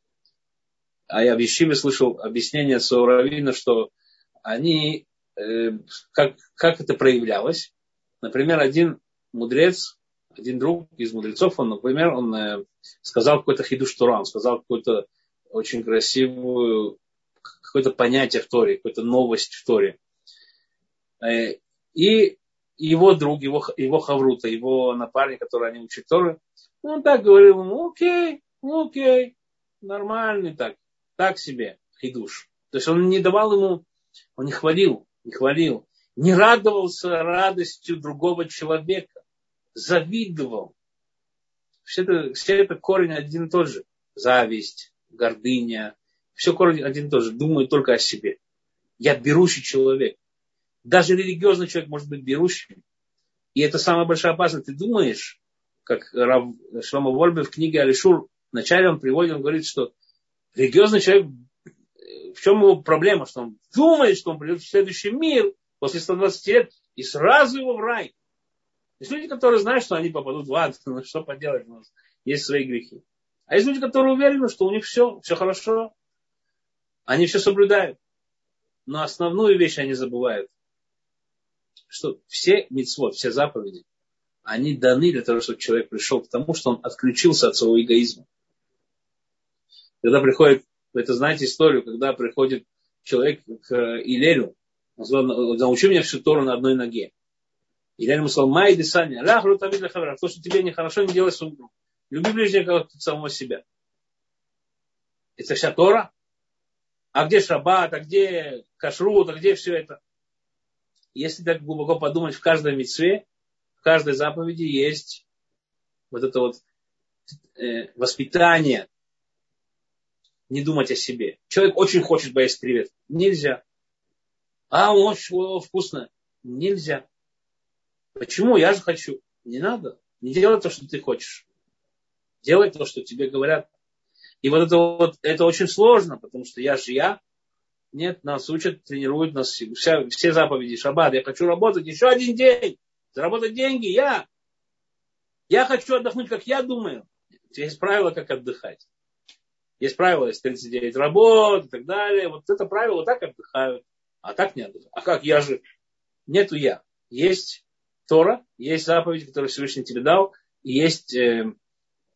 А я в Ешиве слышал объяснение своего раввина, что они, э, как, как это проявлялось. Например, один мудрец, один друг из мудрецов, он, например, он э, сказал какой-то хидуш Тора, он сказал какую-то очень красивую, какое-то понятие в Торе, какую-то новость в Торе. Э, и его друг, его, его хаврута, его напарник, который они учат Торы, он так говорил ему, окей, окей, нормальный так, так себе хидуш. То есть он не давал ему, он не хвалил, не хвалил, не радовался радостью другого человека, завидовал. Все это, все это корень один и тот же. Зависть, гордыня, все корень один и тот же. Думаю только о себе. Я берущий человек. Даже религиозный человек может быть берущим. И это самая большая опасность. Ты думаешь, как Рав Шломо Вольбе в книге Алишур, вначале он приводит, он говорит, что религиозный человек, в чем его проблема, что он думает, что он придет в следующий мир после ста двадцати лет и сразу его в рай. Есть люди, которые знают, что они попадут в ад, ну что поделать, у нас есть свои грехи. А есть люди, которые уверены, что у них все, все хорошо, они все соблюдают. Но основную вещь они забывают. Что все мицвот, все заповеди, они даны для того, чтобы человек пришел к тому, что он отключился от своего эгоизма. Когда приходит, вы это знаете историю, когда приходит человек к Илелю, он сказал, научи меня всю Тору на одной ноге. Илель ему сказал, май десания, ляхру табид лехавра, то, что тебе нехорошо, не делай своему другу. Люби ближнего, как самого себя. Это вся Тора? А где шаббат, а где кашрут, а где все это? Если так глубоко подумать, в каждой мицве, в каждой заповеди есть вот это вот э, воспитание, не думать о себе. Человек очень хочет поесть креветку. Нельзя. А, он очень вкусно. Нельзя. Почему? Я же хочу. Не надо. Не делай то, что ты хочешь. Делай то, что тебе говорят. И вот это вот, это очень сложно, потому что я же я. Нет, нас учат, тренируют нас вся, все заповеди. Шаббат, я хочу работать еще один день. Заработать деньги, я. Я хочу отдохнуть, как я думаю. Есть правила, как отдыхать. Есть правила, есть тридцать девять работ и так далее. Вот это правило, так отдыхают. А так не отдыхают. А как я же? Нету я. Есть Тора, есть заповедь, которую Всевышний тебе дал. И есть э,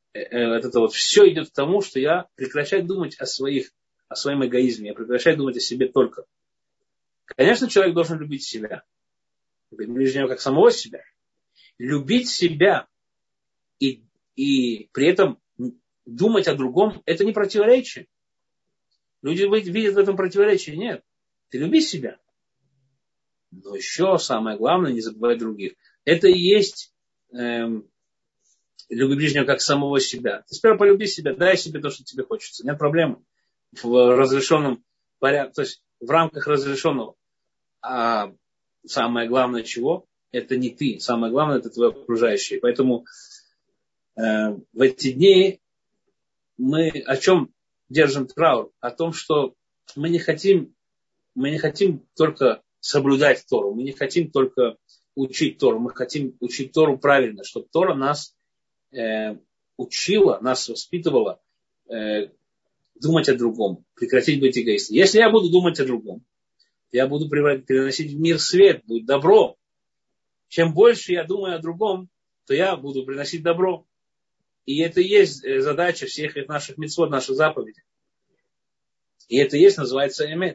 это вот все идет к тому, что я прекращаю думать о своих, о своем эгоизме, я прекращаю думать о себе только. Конечно, человек должен любить себя, любить ближнего как самого себя. Любить себя и, и при этом думать о другом, это не противоречие. Люди видят в этом противоречие. Нет. Ты люби себя. Но еще самое главное, не забывай других. Это и есть эм, люби ближнего как самого себя. Ты сперва полюби себя, дай себе то, что тебе хочется. Нет проблем. В разрешенном порядке, то есть в рамках разрешенного. А самое главное чего? Это не ты. Самое главное это твои окружающие. Поэтому э, в эти дни мы о чем держим траур? О том, что мы не хотим, мы не хотим только соблюдать Тору. Мы не хотим только учить Тору. Мы хотим учить Тору правильно, чтобы Тора нас э, учила, нас воспитывала э, думать о другом, прекратить быть эгоистом. Если я буду думать о другом, я буду приносить в мир свет, будет добро. Чем больше я думаю о другом, то я буду приносить добро. И это и есть задача всех наших мицвот, наших заповедей. И это и есть, называется эмет.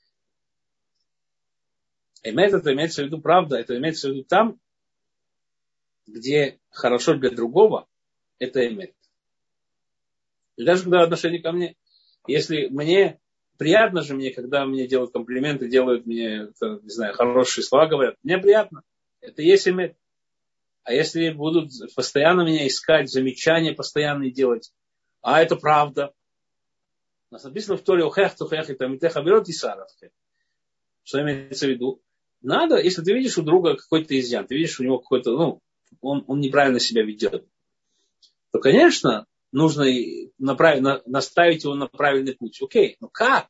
Эмет это имеется в виду правда, это имеется в виду там, где хорошо для другого, это эмет. И даже когда отношение ко мне, если мне приятно же мне, когда мне делают комплименты, делают мне, не знаю, хорошие слова говорят, мне приятно. Это и есть эмет. А если будут постоянно меня искать, замечания постоянные делать, а это правда. У нас написано в Торе «Охех, тухех, и тамитеха берет и саравте». Что имеется в виду? Надо, если ты видишь у друга какой-то изъян, ты видишь у него какой-то, ну, он, он неправильно себя ведет, то, конечно, нужно направить, на, наставить его на правильный путь. Окей, но как?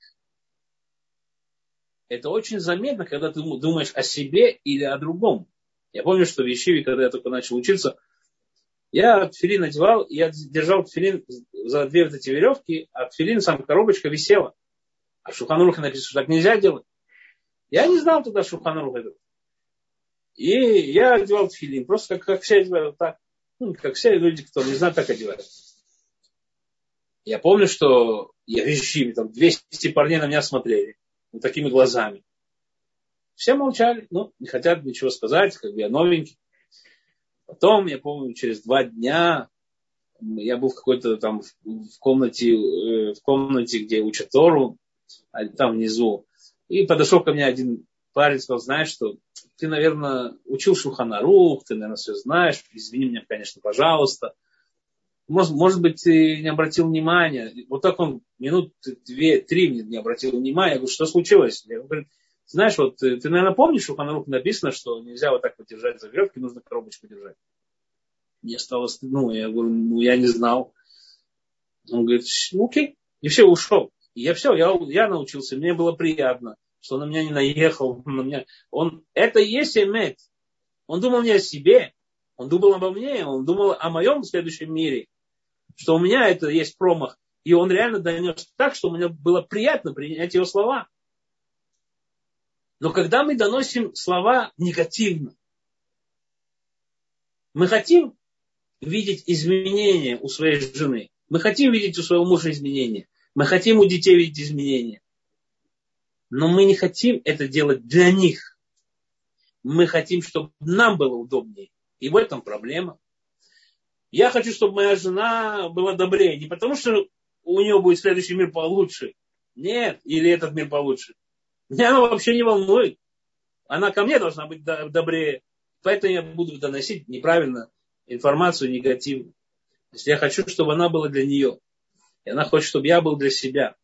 Это очень заметно, когда ты думаешь о себе или о другом. Я помню, что в Ешиве, когда я только начал учиться, я тфилин надевал, и я держал тфилин за две вот эти веревки, а тфилин, сам коробочка висела. А в Шулхан Арухе написано, что так нельзя делать. Я не знал тогда Шулхан Арух этот. И я одевал тфилин, просто как, как все одевают, так. Ну, как все люди, которые не знают, так одевают. Я помню, что я в Ешиве, там двести парней на меня смотрели, вот такими глазами. Все молчали, ну, не хотят ничего сказать, как бы я новенький. Потом, я помню, через два дня я был в какой-то там в комнате, в комнате, где учат Тору, там внизу. И подошел ко мне один парень, сказал, знаешь что, ты, наверное, учил Шулхан Арух, ты, наверное, все знаешь, извини меня, конечно, пожалуйста. Может, может быть, ты не обратил внимания. Вот так он минут две-три не обратил внимания. Я говорю, что случилось? Я говорю, знаешь, вот ты, ты, наверное, помнишь, что в Шулхан Арухе написано, что нельзя вот так вот держать за веревки, нужно коробочку держать. Мне стало стыдно, ну, я говорю, ну, я не знал. Он говорит, ну, окей. И все, ушел. И я все, я, я научился, мне было приятно, что он на меня не наехал. На меня. Он, это и есть эмет. Он думал не о себе, он думал обо мне, он думал о моем следующем мире, что у меня это есть промах. И он реально донес так, что мне было приятно принять его слова. Но когда мы доносим слова негативно, мы хотим видеть изменения у своей жены. Мы хотим видеть у своего мужа изменения. Мы хотим у детей видеть изменения. Но мы не хотим это делать для них. Мы хотим, чтобы нам было удобнее. И в этом проблема. Я хочу, чтобы моя жена была добрее. Не потому, что у нее будет следующий мир получше. Нет, или этот мир получше. Меня она вообще не волнует. Она ко мне должна быть добрее. Поэтому я буду доносить неправильно информацию негативную. Если я хочу, чтобы она была для нее. И она хочет, чтобы я был для себя.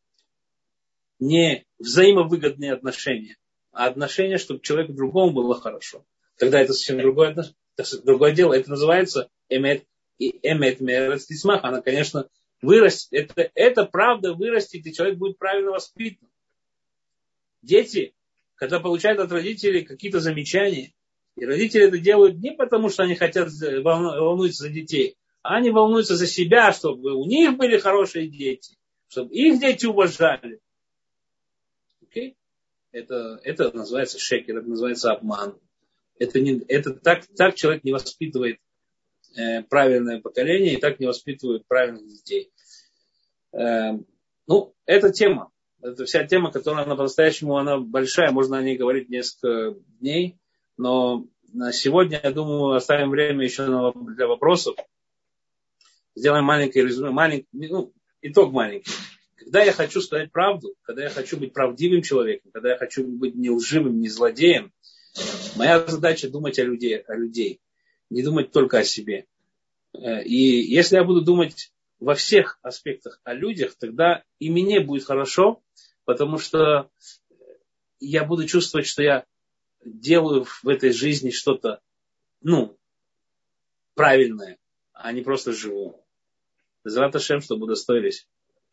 Не взаимовыгодные отношения, а отношения, чтобы человеку другому было хорошо. Тогда это совсем другое, другое дело. Это называется эмет. И эмет мерец тисмах. Она, конечно, вырастет. Это, это правда вырастет, и человек будет правильно воспитан. Дети, когда получают от родителей какие-то замечания, и родители это делают не потому, что они хотят волнуются за детей, а они волнуются за себя, чтобы у них были хорошие дети, чтобы их дети уважали. Okay? Это, это называется шекер, это называется обман. Это, не, это так, так человек не воспитывает э, правильное поколение и так не воспитывают правильных детей. Э, ну, это тема. Это вся тема, которая она по-настоящему она большая. Можно о ней говорить несколько дней. Но на сегодня, я думаю, оставим время еще для вопросов. Сделаем маленький резюме, маленький, ну, итог маленький. Когда я хочу сказать правду, когда я хочу быть правдивым человеком, когда я хочу быть не лживым, не злодеем, моя задача думать о людей, о людей, не думать только о себе. И если я буду думать во всех аспектах о людях, тогда и мне будет хорошо, потому что я буду чувствовать, что я делаю в этой жизни что-то, ну, правильное, а не просто живу. Зрат Ашем, чтобы удостоились.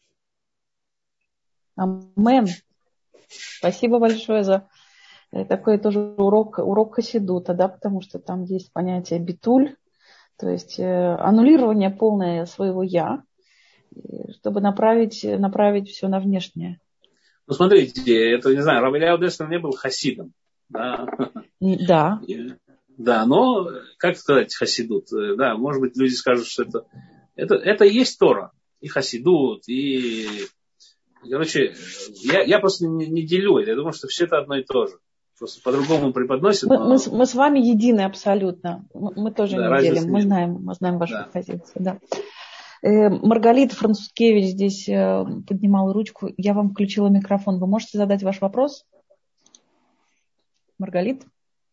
Амен. Спасибо большое за такой тоже урок, урок хасидута, да, потому что там есть понятие битуль, то есть э, аннулирование полное своего я, чтобы направить, направить все на внешнее. Ну, смотрите, это, не знаю, Рав Элияу Деснер не был хасидом. Да. Да. Да, но, как сказать, хасидут, да, может быть, люди скажут, что это, это, это и есть Тора, и хасидут, и, короче, я, я просто не, не делю это, я думаю, что все это одно и то же, просто по-другому преподносят. Мы, но... мы, мы с вами едины абсолютно, мы, мы тоже да, не делим, мы знаем, мы знаем вашу да. позицию, да. Э, Маргарита Францускевич здесь э, поднимала ручку, я вам включила микрофон, вы можете задать ваш вопрос? Маргарита?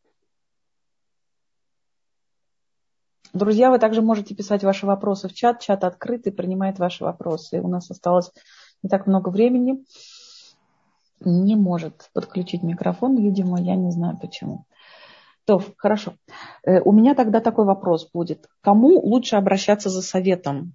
Друзья, вы также можете писать ваши вопросы в чат. Чат открытый, принимает ваши вопросы. И у нас осталось не так много времени. Не может подключить микрофон, видимо, я не знаю почему. То, хорошо. У меня тогда такой вопрос будет. Кому лучше обращаться за советом?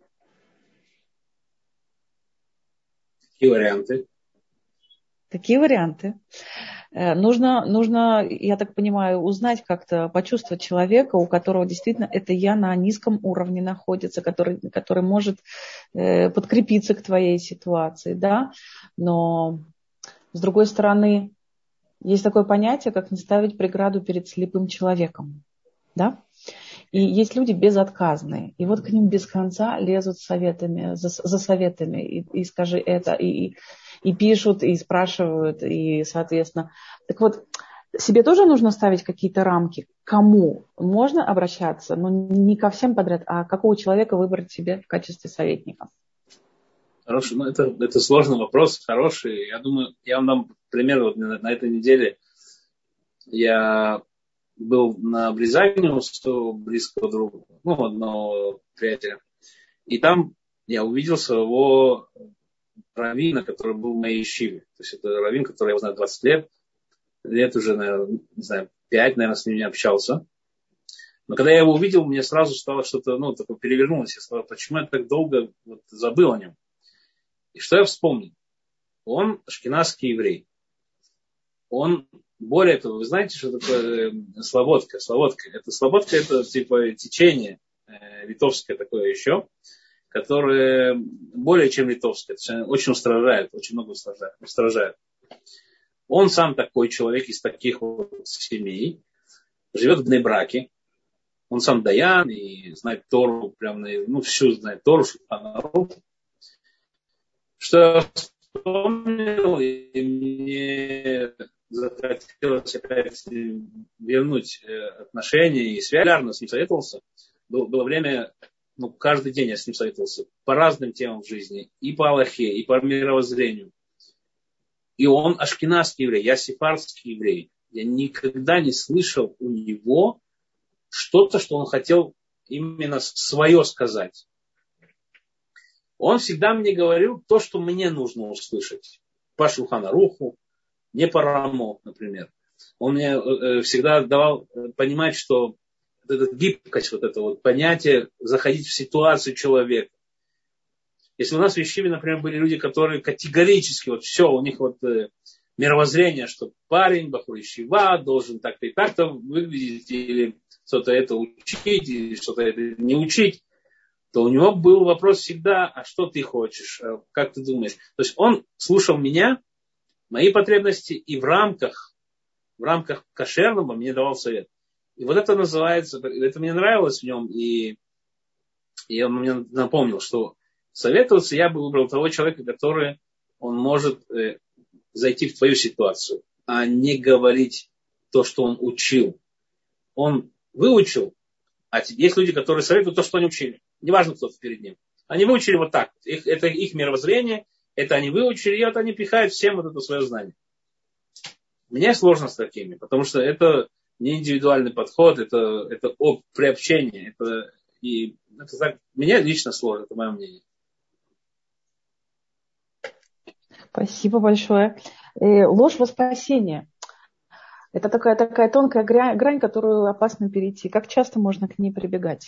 Какие варианты? Какие варианты? Нужно, нужно, я так понимаю, узнать как-то, почувствовать человека, у которого действительно это я на низком уровне находится, который, который может э, подкрепиться к твоей ситуации, да. Но, с другой стороны, есть такое понятие, как не ставить преграду перед слепым человеком, да. И есть люди безотказные, и вот к ним без конца лезут советами, за, за советами, и, и скажи это, и, и И пишут, и спрашивают, и, соответственно. Так вот, себе тоже нужно ставить какие-то рамки. Кому можно обращаться, но не ко всем подряд, а какого человека выбрать себе в качестве советника? Хороший, ну это, это сложный вопрос, хороший. Я думаю, я вам дам пример. Вот на, на этой неделе я был на обрезании у своего близкого друга, ну, одного приятеля. И там я увидел своего раввина, который был в моей ишиве. То есть это раввин, который я знаю двадцать лет. Лет уже, наверное, не знаю, пять, наверное, с ним не общался. Но когда я его увидел, мне сразу стало что-то, ну, такое перевернулось. Я сказал, почему я так долго вот, забыл о нем? И что я вспомнил? Он ашкеназский еврей. Он, более того, вы знаете, что такое слободка? Слободка. Это слободка, это типа течение э, литовское такое еще, которое более чем литовское. Очень устражает, очень много устражает. устражает. Он сам такой человек из таких вот семей. Живет в Бней-Браке. Он сам даян и знает Тору, прям, ну, всю знает Тору, что я вспомнил, и мне захотелось опять вернуть отношения и связь. Регулярно с ним советовался. Было, было время, ну, каждый день я с ним советовался по разным темам в жизни. И по Аллахе, и по мировоззрению. И он ашкеназский еврей, я сефардский еврей. Я никогда не слышал у него что-то, что он хотел именно свое сказать. Он всегда мне говорил то, что мне нужно услышать. По Шулхан Аруху, не по Рамо, например. Он мне всегда давал понимать, что вот эта гибкость, вот это вот понятие, заходить в ситуацию человека. Если у нас в Ешиве, например, были люди, которые категорически, вот все, у них вот э, мировоззрение, что парень, бахур Ешива, должен так-то и так-то выглядеть, или что-то это учить, или что-то это не учить, то у него был вопрос всегда, а что ты хочешь, как ты думаешь. То есть он слушал меня, мои потребности, и в рамках, в рамках кошерного мне давал совет. И вот это называется, это мне нравилось в нем, и, и он мне напомнил, что советоваться я бы выбрал того человека, который он может э, зайти в твою ситуацию, а не говорить то, что он учил. Он выучил, а есть люди, которые советуют то, что они учили. Неважно, кто перед ним. Они выучили вот так. Их, это их мировоззрение, это они выучили, и вот они пихают всем вот это свое знание. Мне сложно с такими, потому что это не индивидуальный подход, это, это об, приобщение. Это, и, это так, мне лично сложно, это мое мнение. Спасибо большое. Ложь во спасение. Это такая, такая тонкая грань, грань, которую опасно перейти. Как часто можно к ней прибегать?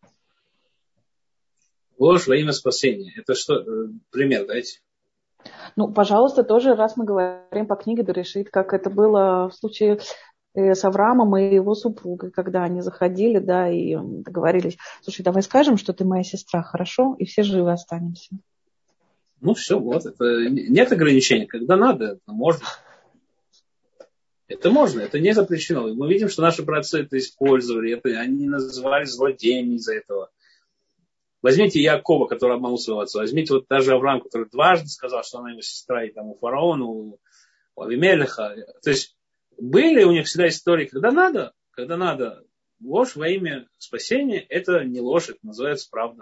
Ложь во имя спасения. Это что? Пример дайте. Ну, пожалуйста, тоже, раз мы говорим по книге Берешит, как это было в случае с Авраамом и его супругой, когда они заходили, да, и договорились: слушай, давай скажем, что ты моя сестра, хорошо? И все живы останемся. Ну, все, вот. Это, нет ограничений. Когда надо, это можно. Это можно, это не запрещено. Мы видим, что наши братцы это использовали, это, они называли злодеями из-за этого. Возьмите Якова, который обманул своего отца. Возьмите вот даже Авраам, который дважды сказал, что она его сестра, и там у фараона, у, у Авимелеха. То есть были у них всегда истории, когда надо, когда надо. Ложь во имя спасения, это не ложь, это называется правда.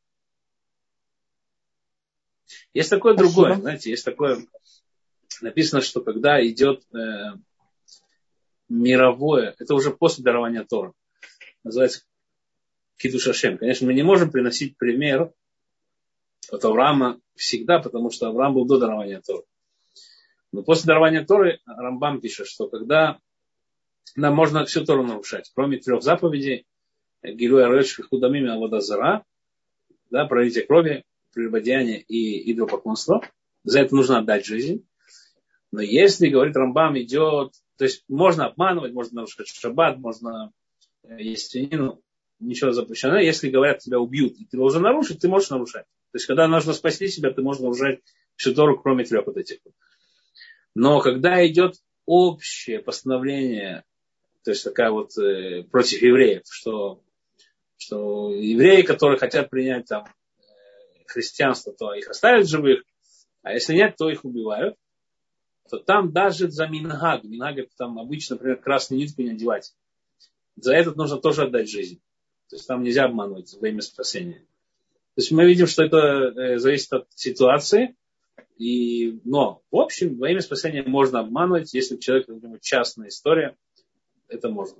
Есть такое Спасибо. другое, знаете, есть такое, написано, что когда идет э, мировое, это уже после дарования Торы, называется Кидуш Ашем. Конечно, мы не можем приносить пример от Авраама всегда, потому что Авраам был до дарования Торы. Но после дарования Торы Рамбам пишет, что когда нам можно всю Тору нарушать, кроме трех заповедей, Гилуй Ареш, Худамим и Авода Зара, да, пролитие крови, прелюбодеяние и идолопоклонство, за это нужно отдать жизнь. Но если, говорит Рамбам, идет, то есть можно обманывать, можно нарушать шаббат, можно есть свинину, ничего запрещено. Если говорят, тебя убьют, и ты должен нарушить, ты можешь нарушать. То есть, когда нужно спасти себя, ты можешь нарушать всю Тору, кроме трех вот этих. Но когда идет общее постановление, то есть такая вот э, против евреев, что, что евреи, которые хотят принять там э, христианство, то их оставят живых, а если нет, то их убивают, то там даже за мингаг, мингаг это там обычно, например, красную нитку не одевать, за этот нужно тоже отдать жизнь. То есть там нельзя обманывать во имя спасения. То есть мы видим, что это э, зависит от ситуации. И, но, в общем, во имя спасения можно обманывать. Если у человека, например, частная история, это можно.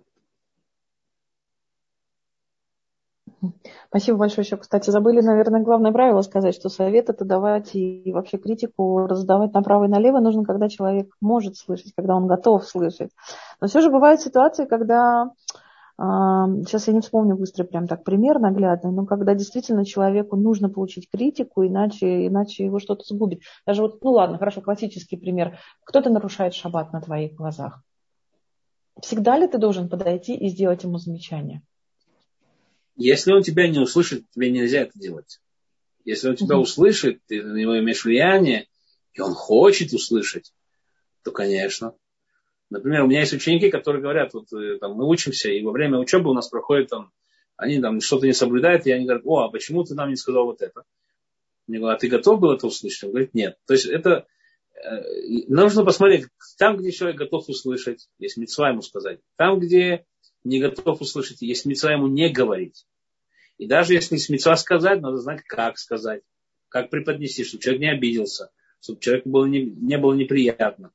Спасибо большое. Еще, кстати, забыли, наверное, главное правило сказать, что совет это давать и вообще критику раздавать направо и налево нужно, когда человек может слышать, когда он готов слышать. Но все же бывают ситуации, когда... Сейчас я не вспомню быстро прям так пример наглядный, но когда действительно человеку нужно получить критику, иначе, иначе его что-то сгубит. Даже вот, ну ладно, хорошо, классический пример. Кто-то нарушает шаббат на твоих глазах. Всегда ли ты должен подойти и сделать ему замечание? Если он тебя не услышит, тебе нельзя это делать. Если он тебя угу. услышит, ты на него имеешь влияние, и он хочет услышать, то, конечно. Например, у меня есть ученики, которые говорят, вот там, мы учимся, и во время учебы у нас проходит там, они там что-то не соблюдают, и они говорят: о, а почему ты нам не сказал вот это? Я говорю: а ты готов был это услышать? Он говорит: нет. То есть это э, нужно посмотреть, там, где человек готов услышать, есть мицва ему сказать. Там, где не готов услышать, есть мицва ему не говорить. И даже если с мицва сказать, надо знать, как сказать, как преподнести, чтобы человек не обиделся, чтобы человеку было не, не было неприятно.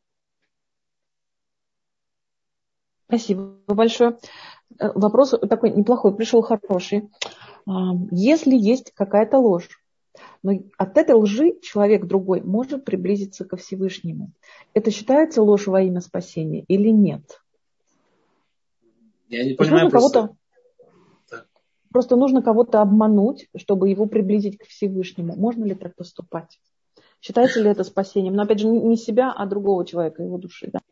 Спасибо большое. Вопрос такой неплохой, пришел хороший. Если есть какая-то ложь, но от этой лжи человек другой может приблизиться ко Всевышнему, это считается ложь во имя спасения или нет? Я не понимаю просто... Просто, просто нужно кого-то обмануть, чтобы его приблизить к Всевышнему. Можно ли так поступать? Считается ли это спасением? Но опять же, не себя, а другого человека, его души. Да?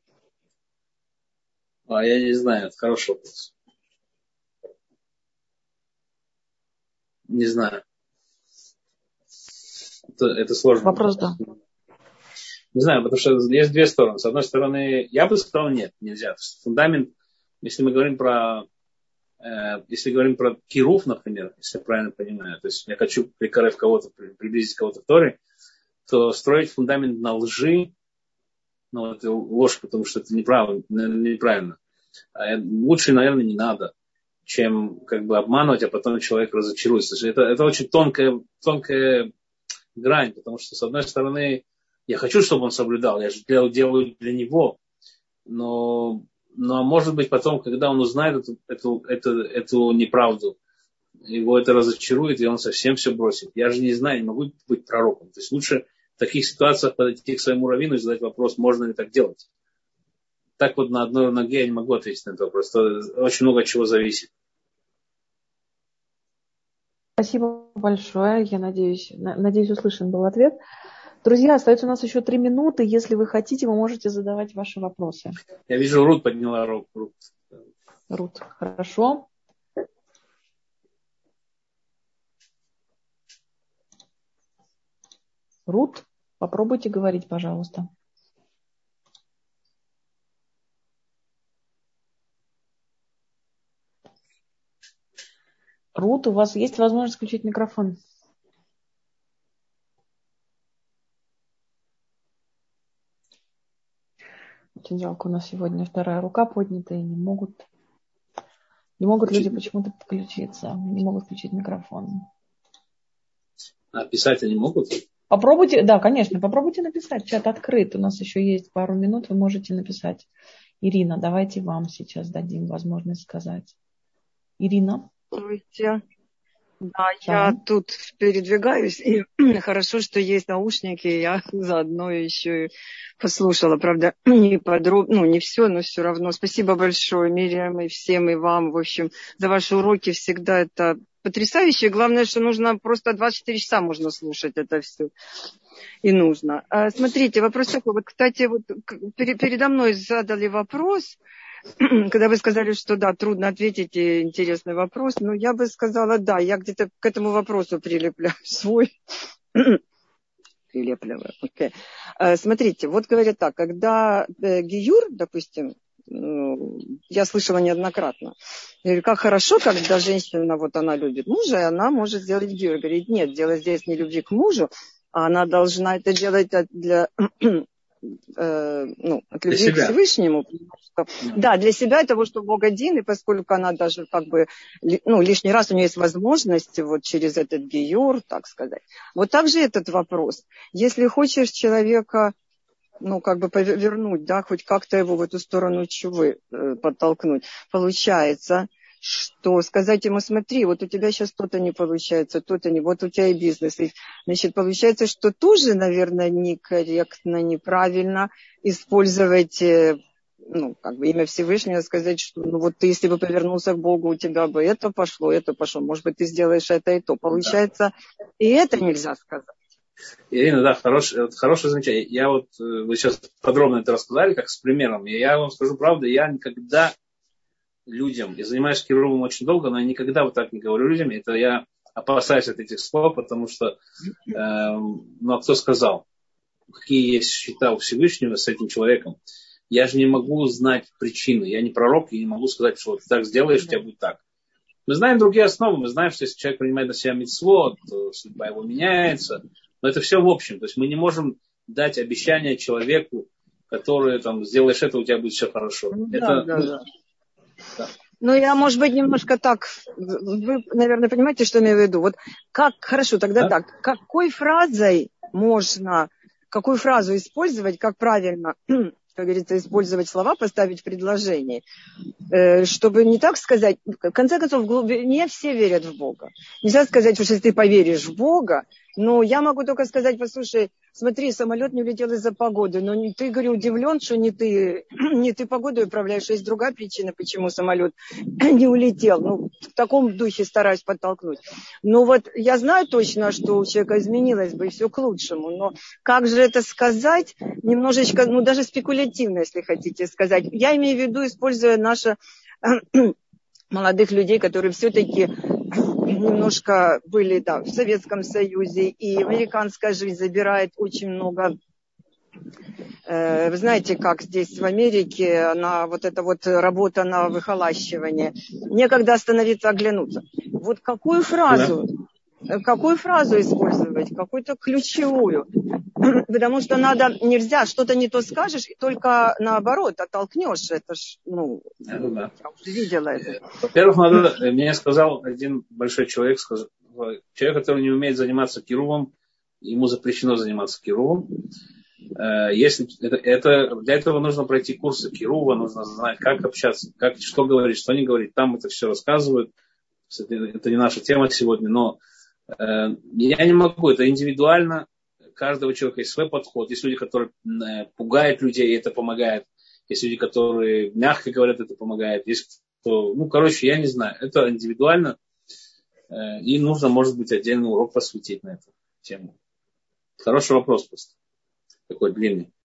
А я не знаю, это хороший вопрос. Не знаю. Это, это сложно. Вопрос, да. Не знаю, потому что есть две стороны. С одной стороны, я бы сказал, нет, нельзя. То есть фундамент Если мы говорим про, э, если говорим про кирув, например, если я правильно понимаю, то есть я хочу прикорить кого-то, приблизить кого-то к Торе, то строить фундамент на лжи, ну, это ложь, потому что это неправильно, неправильно. А лучше, наверное, не надо, чем как бы обманывать, а потом человек разочаруется. Это, это очень тонкая, тонкая грань, потому что, с одной стороны, я хочу, чтобы он соблюдал, я же делаю для него, но, но может быть потом, когда он узнает эту, эту, эту, эту неправду, его это разочарует, и он совсем все бросит. Я же не знаю, не могу быть пророком. То есть лучше в таких ситуациях подойти к своему раввину и задать вопрос, можно ли так делать. Так вот на одной ноге я не могу ответить на этот вопрос. Очень много от чего зависит. Спасибо большое. Я надеюсь, надеюсь, услышан был ответ. Друзья, остается у нас еще три минуты. Если вы хотите, вы можете задавать ваши вопросы. Я вижу, Рут подняла руку. Рут, хорошо. Рут, попробуйте говорить, пожалуйста. Рут, у вас есть возможность включить микрофон? Очень жалко, у нас сегодня вторая рука поднята, и не могут, не могут люди почему-то подключиться, не могут включить микрофон. А писать они могут? Попробуйте, да, конечно, попробуйте написать. Чат открыт, у нас еще есть пару минут, вы можете написать. Ирина, давайте вам сейчас дадим возможность сказать. Ирина. Здравствуйте. Да, я да. тут передвигаюсь, и хорошо, что есть наушники, я заодно еще и послушала, правда, не подробно, ну, не все, но все равно. Спасибо большое, Мириам, и всем, и вам, в общем, за ваши уроки всегда это потрясающе. Главное, что нужно просто двадцать четыре часа можно слушать это все. И нужно. А, смотрите, вопрос такой. Вот, кстати, вот передо мной задали вопрос, когда вы сказали, что да, трудно ответить, и интересный вопрос, но я бы сказала, да, я где-то к этому вопросу прилепляю свой. Прилепливаю, окей. Okay. А, смотрите, вот говорят так, когда э, гиюр, допустим, ну, я слышала неоднократно, я говорю, как хорошо, когда женщина, вот она любит мужа, и она может сделать гиюр. Говорит, нет, дело здесь не любви к мужу, а она должна это делать для... Э, ну, от любви к Всевышнему. Что, да, для себя, того, что Бог один, и поскольку она даже как бы, ну, лишний раз у нее есть возможность вот через этот гиюр, так сказать. Вот так же этот вопрос. Если хочешь человека, ну, как бы повернуть, да, хоть как-то его в эту сторону чувы э, подтолкнуть, получается, что сказать ему, смотри, вот у тебя сейчас то-то не получается, то-то не, вот у тебя и бизнес. И, значит, получается, что тоже, наверное, некорректно, неправильно использовать, ну, как бы имя Всевышнего, сказать, что, ну, вот ты, если бы повернулся к Богу, у тебя бы это пошло, это пошло, может быть, ты сделаешь это и то. Получается, да. И это нельзя сказать. Ирина, да, хорошее, хорошее замечание. Я вот, вы сейчас подробно это рассказали, как с примером, и я вам скажу правду, я никогда людям, я занимаюсь кирувом очень долго, но я никогда вот так не говорю людям, это я опасаюсь от этих слов, потому что, э, ну, а кто сказал, какие есть счета у Всевышнего с этим человеком, я же не могу знать причины, я не пророк, и не могу сказать, что вот так сделаешь, у тебя будет так. Мы знаем другие основы, мы знаем, что если человек принимает на себя мицвот, то судьба его меняется, но это все в общем, то есть мы не можем дать обещание человеку, который там, сделаешь это, у тебя будет все хорошо. Да, это, да, да. Да. Ну, я, может быть, немножко так, вы, наверное, понимаете, что я имею в виду. Вот как, хорошо, тогда да? так, какой фразой можно, какую фразу использовать, как правильно, как говорится, использовать слова, поставить в предложении, э, чтобы не так сказать, в конце концов, в глубине все верят в Бога. Нельзя сказать, что если ты поверишь в Бога, но я могу только сказать, послушай, смотри, самолет не улетел из-за погоды, но ты, говорю, удивлен, что не ты, не ты погоду управляешь, есть другая причина, почему самолет не улетел. Ну, в таком духе стараюсь подтолкнуть. Но вот я знаю точно, что у человека изменилось бы, и все к лучшему, но как же это сказать, немножечко, ну, даже спекулятивно, если хотите сказать. Я имею в виду, используя наши молодых людей, которые все-таки немножко были, да, в Советском Союзе, и американская жизнь забирает очень много Вы знаете, как здесь в Америке, на вот эта вот работа на выхолащивание, некогда остановиться, оглянуться. Вот какую фразу, какую фразу использовать, какую-то ключевую. Потому что надо, нельзя, что-то не то скажешь, и только наоборот оттолкнешь. Это ж, ну, да. Я уже видела это. Во-первых, надо, мне сказал один большой человек, сказал, человек, который не умеет заниматься кирувом, ему запрещено заниматься кирувом. Если это, это, для этого нужно пройти курсы кирува, нужно знать, как общаться, как, что говорить, что не говорить. Там это все рассказывают. Это, это не наша тема сегодня, но э, я не могу, это индивидуально. Каждого человека есть свой подход. Есть люди, которые э, пугают людей, и это помогает. Есть люди, которые мягко говорят, это помогает. Есть кто, ну, короче, я не знаю. Это индивидуально. Э, и нужно, может быть, отдельный урок посвятить на эту тему. Хороший вопрос просто. Такой длинный.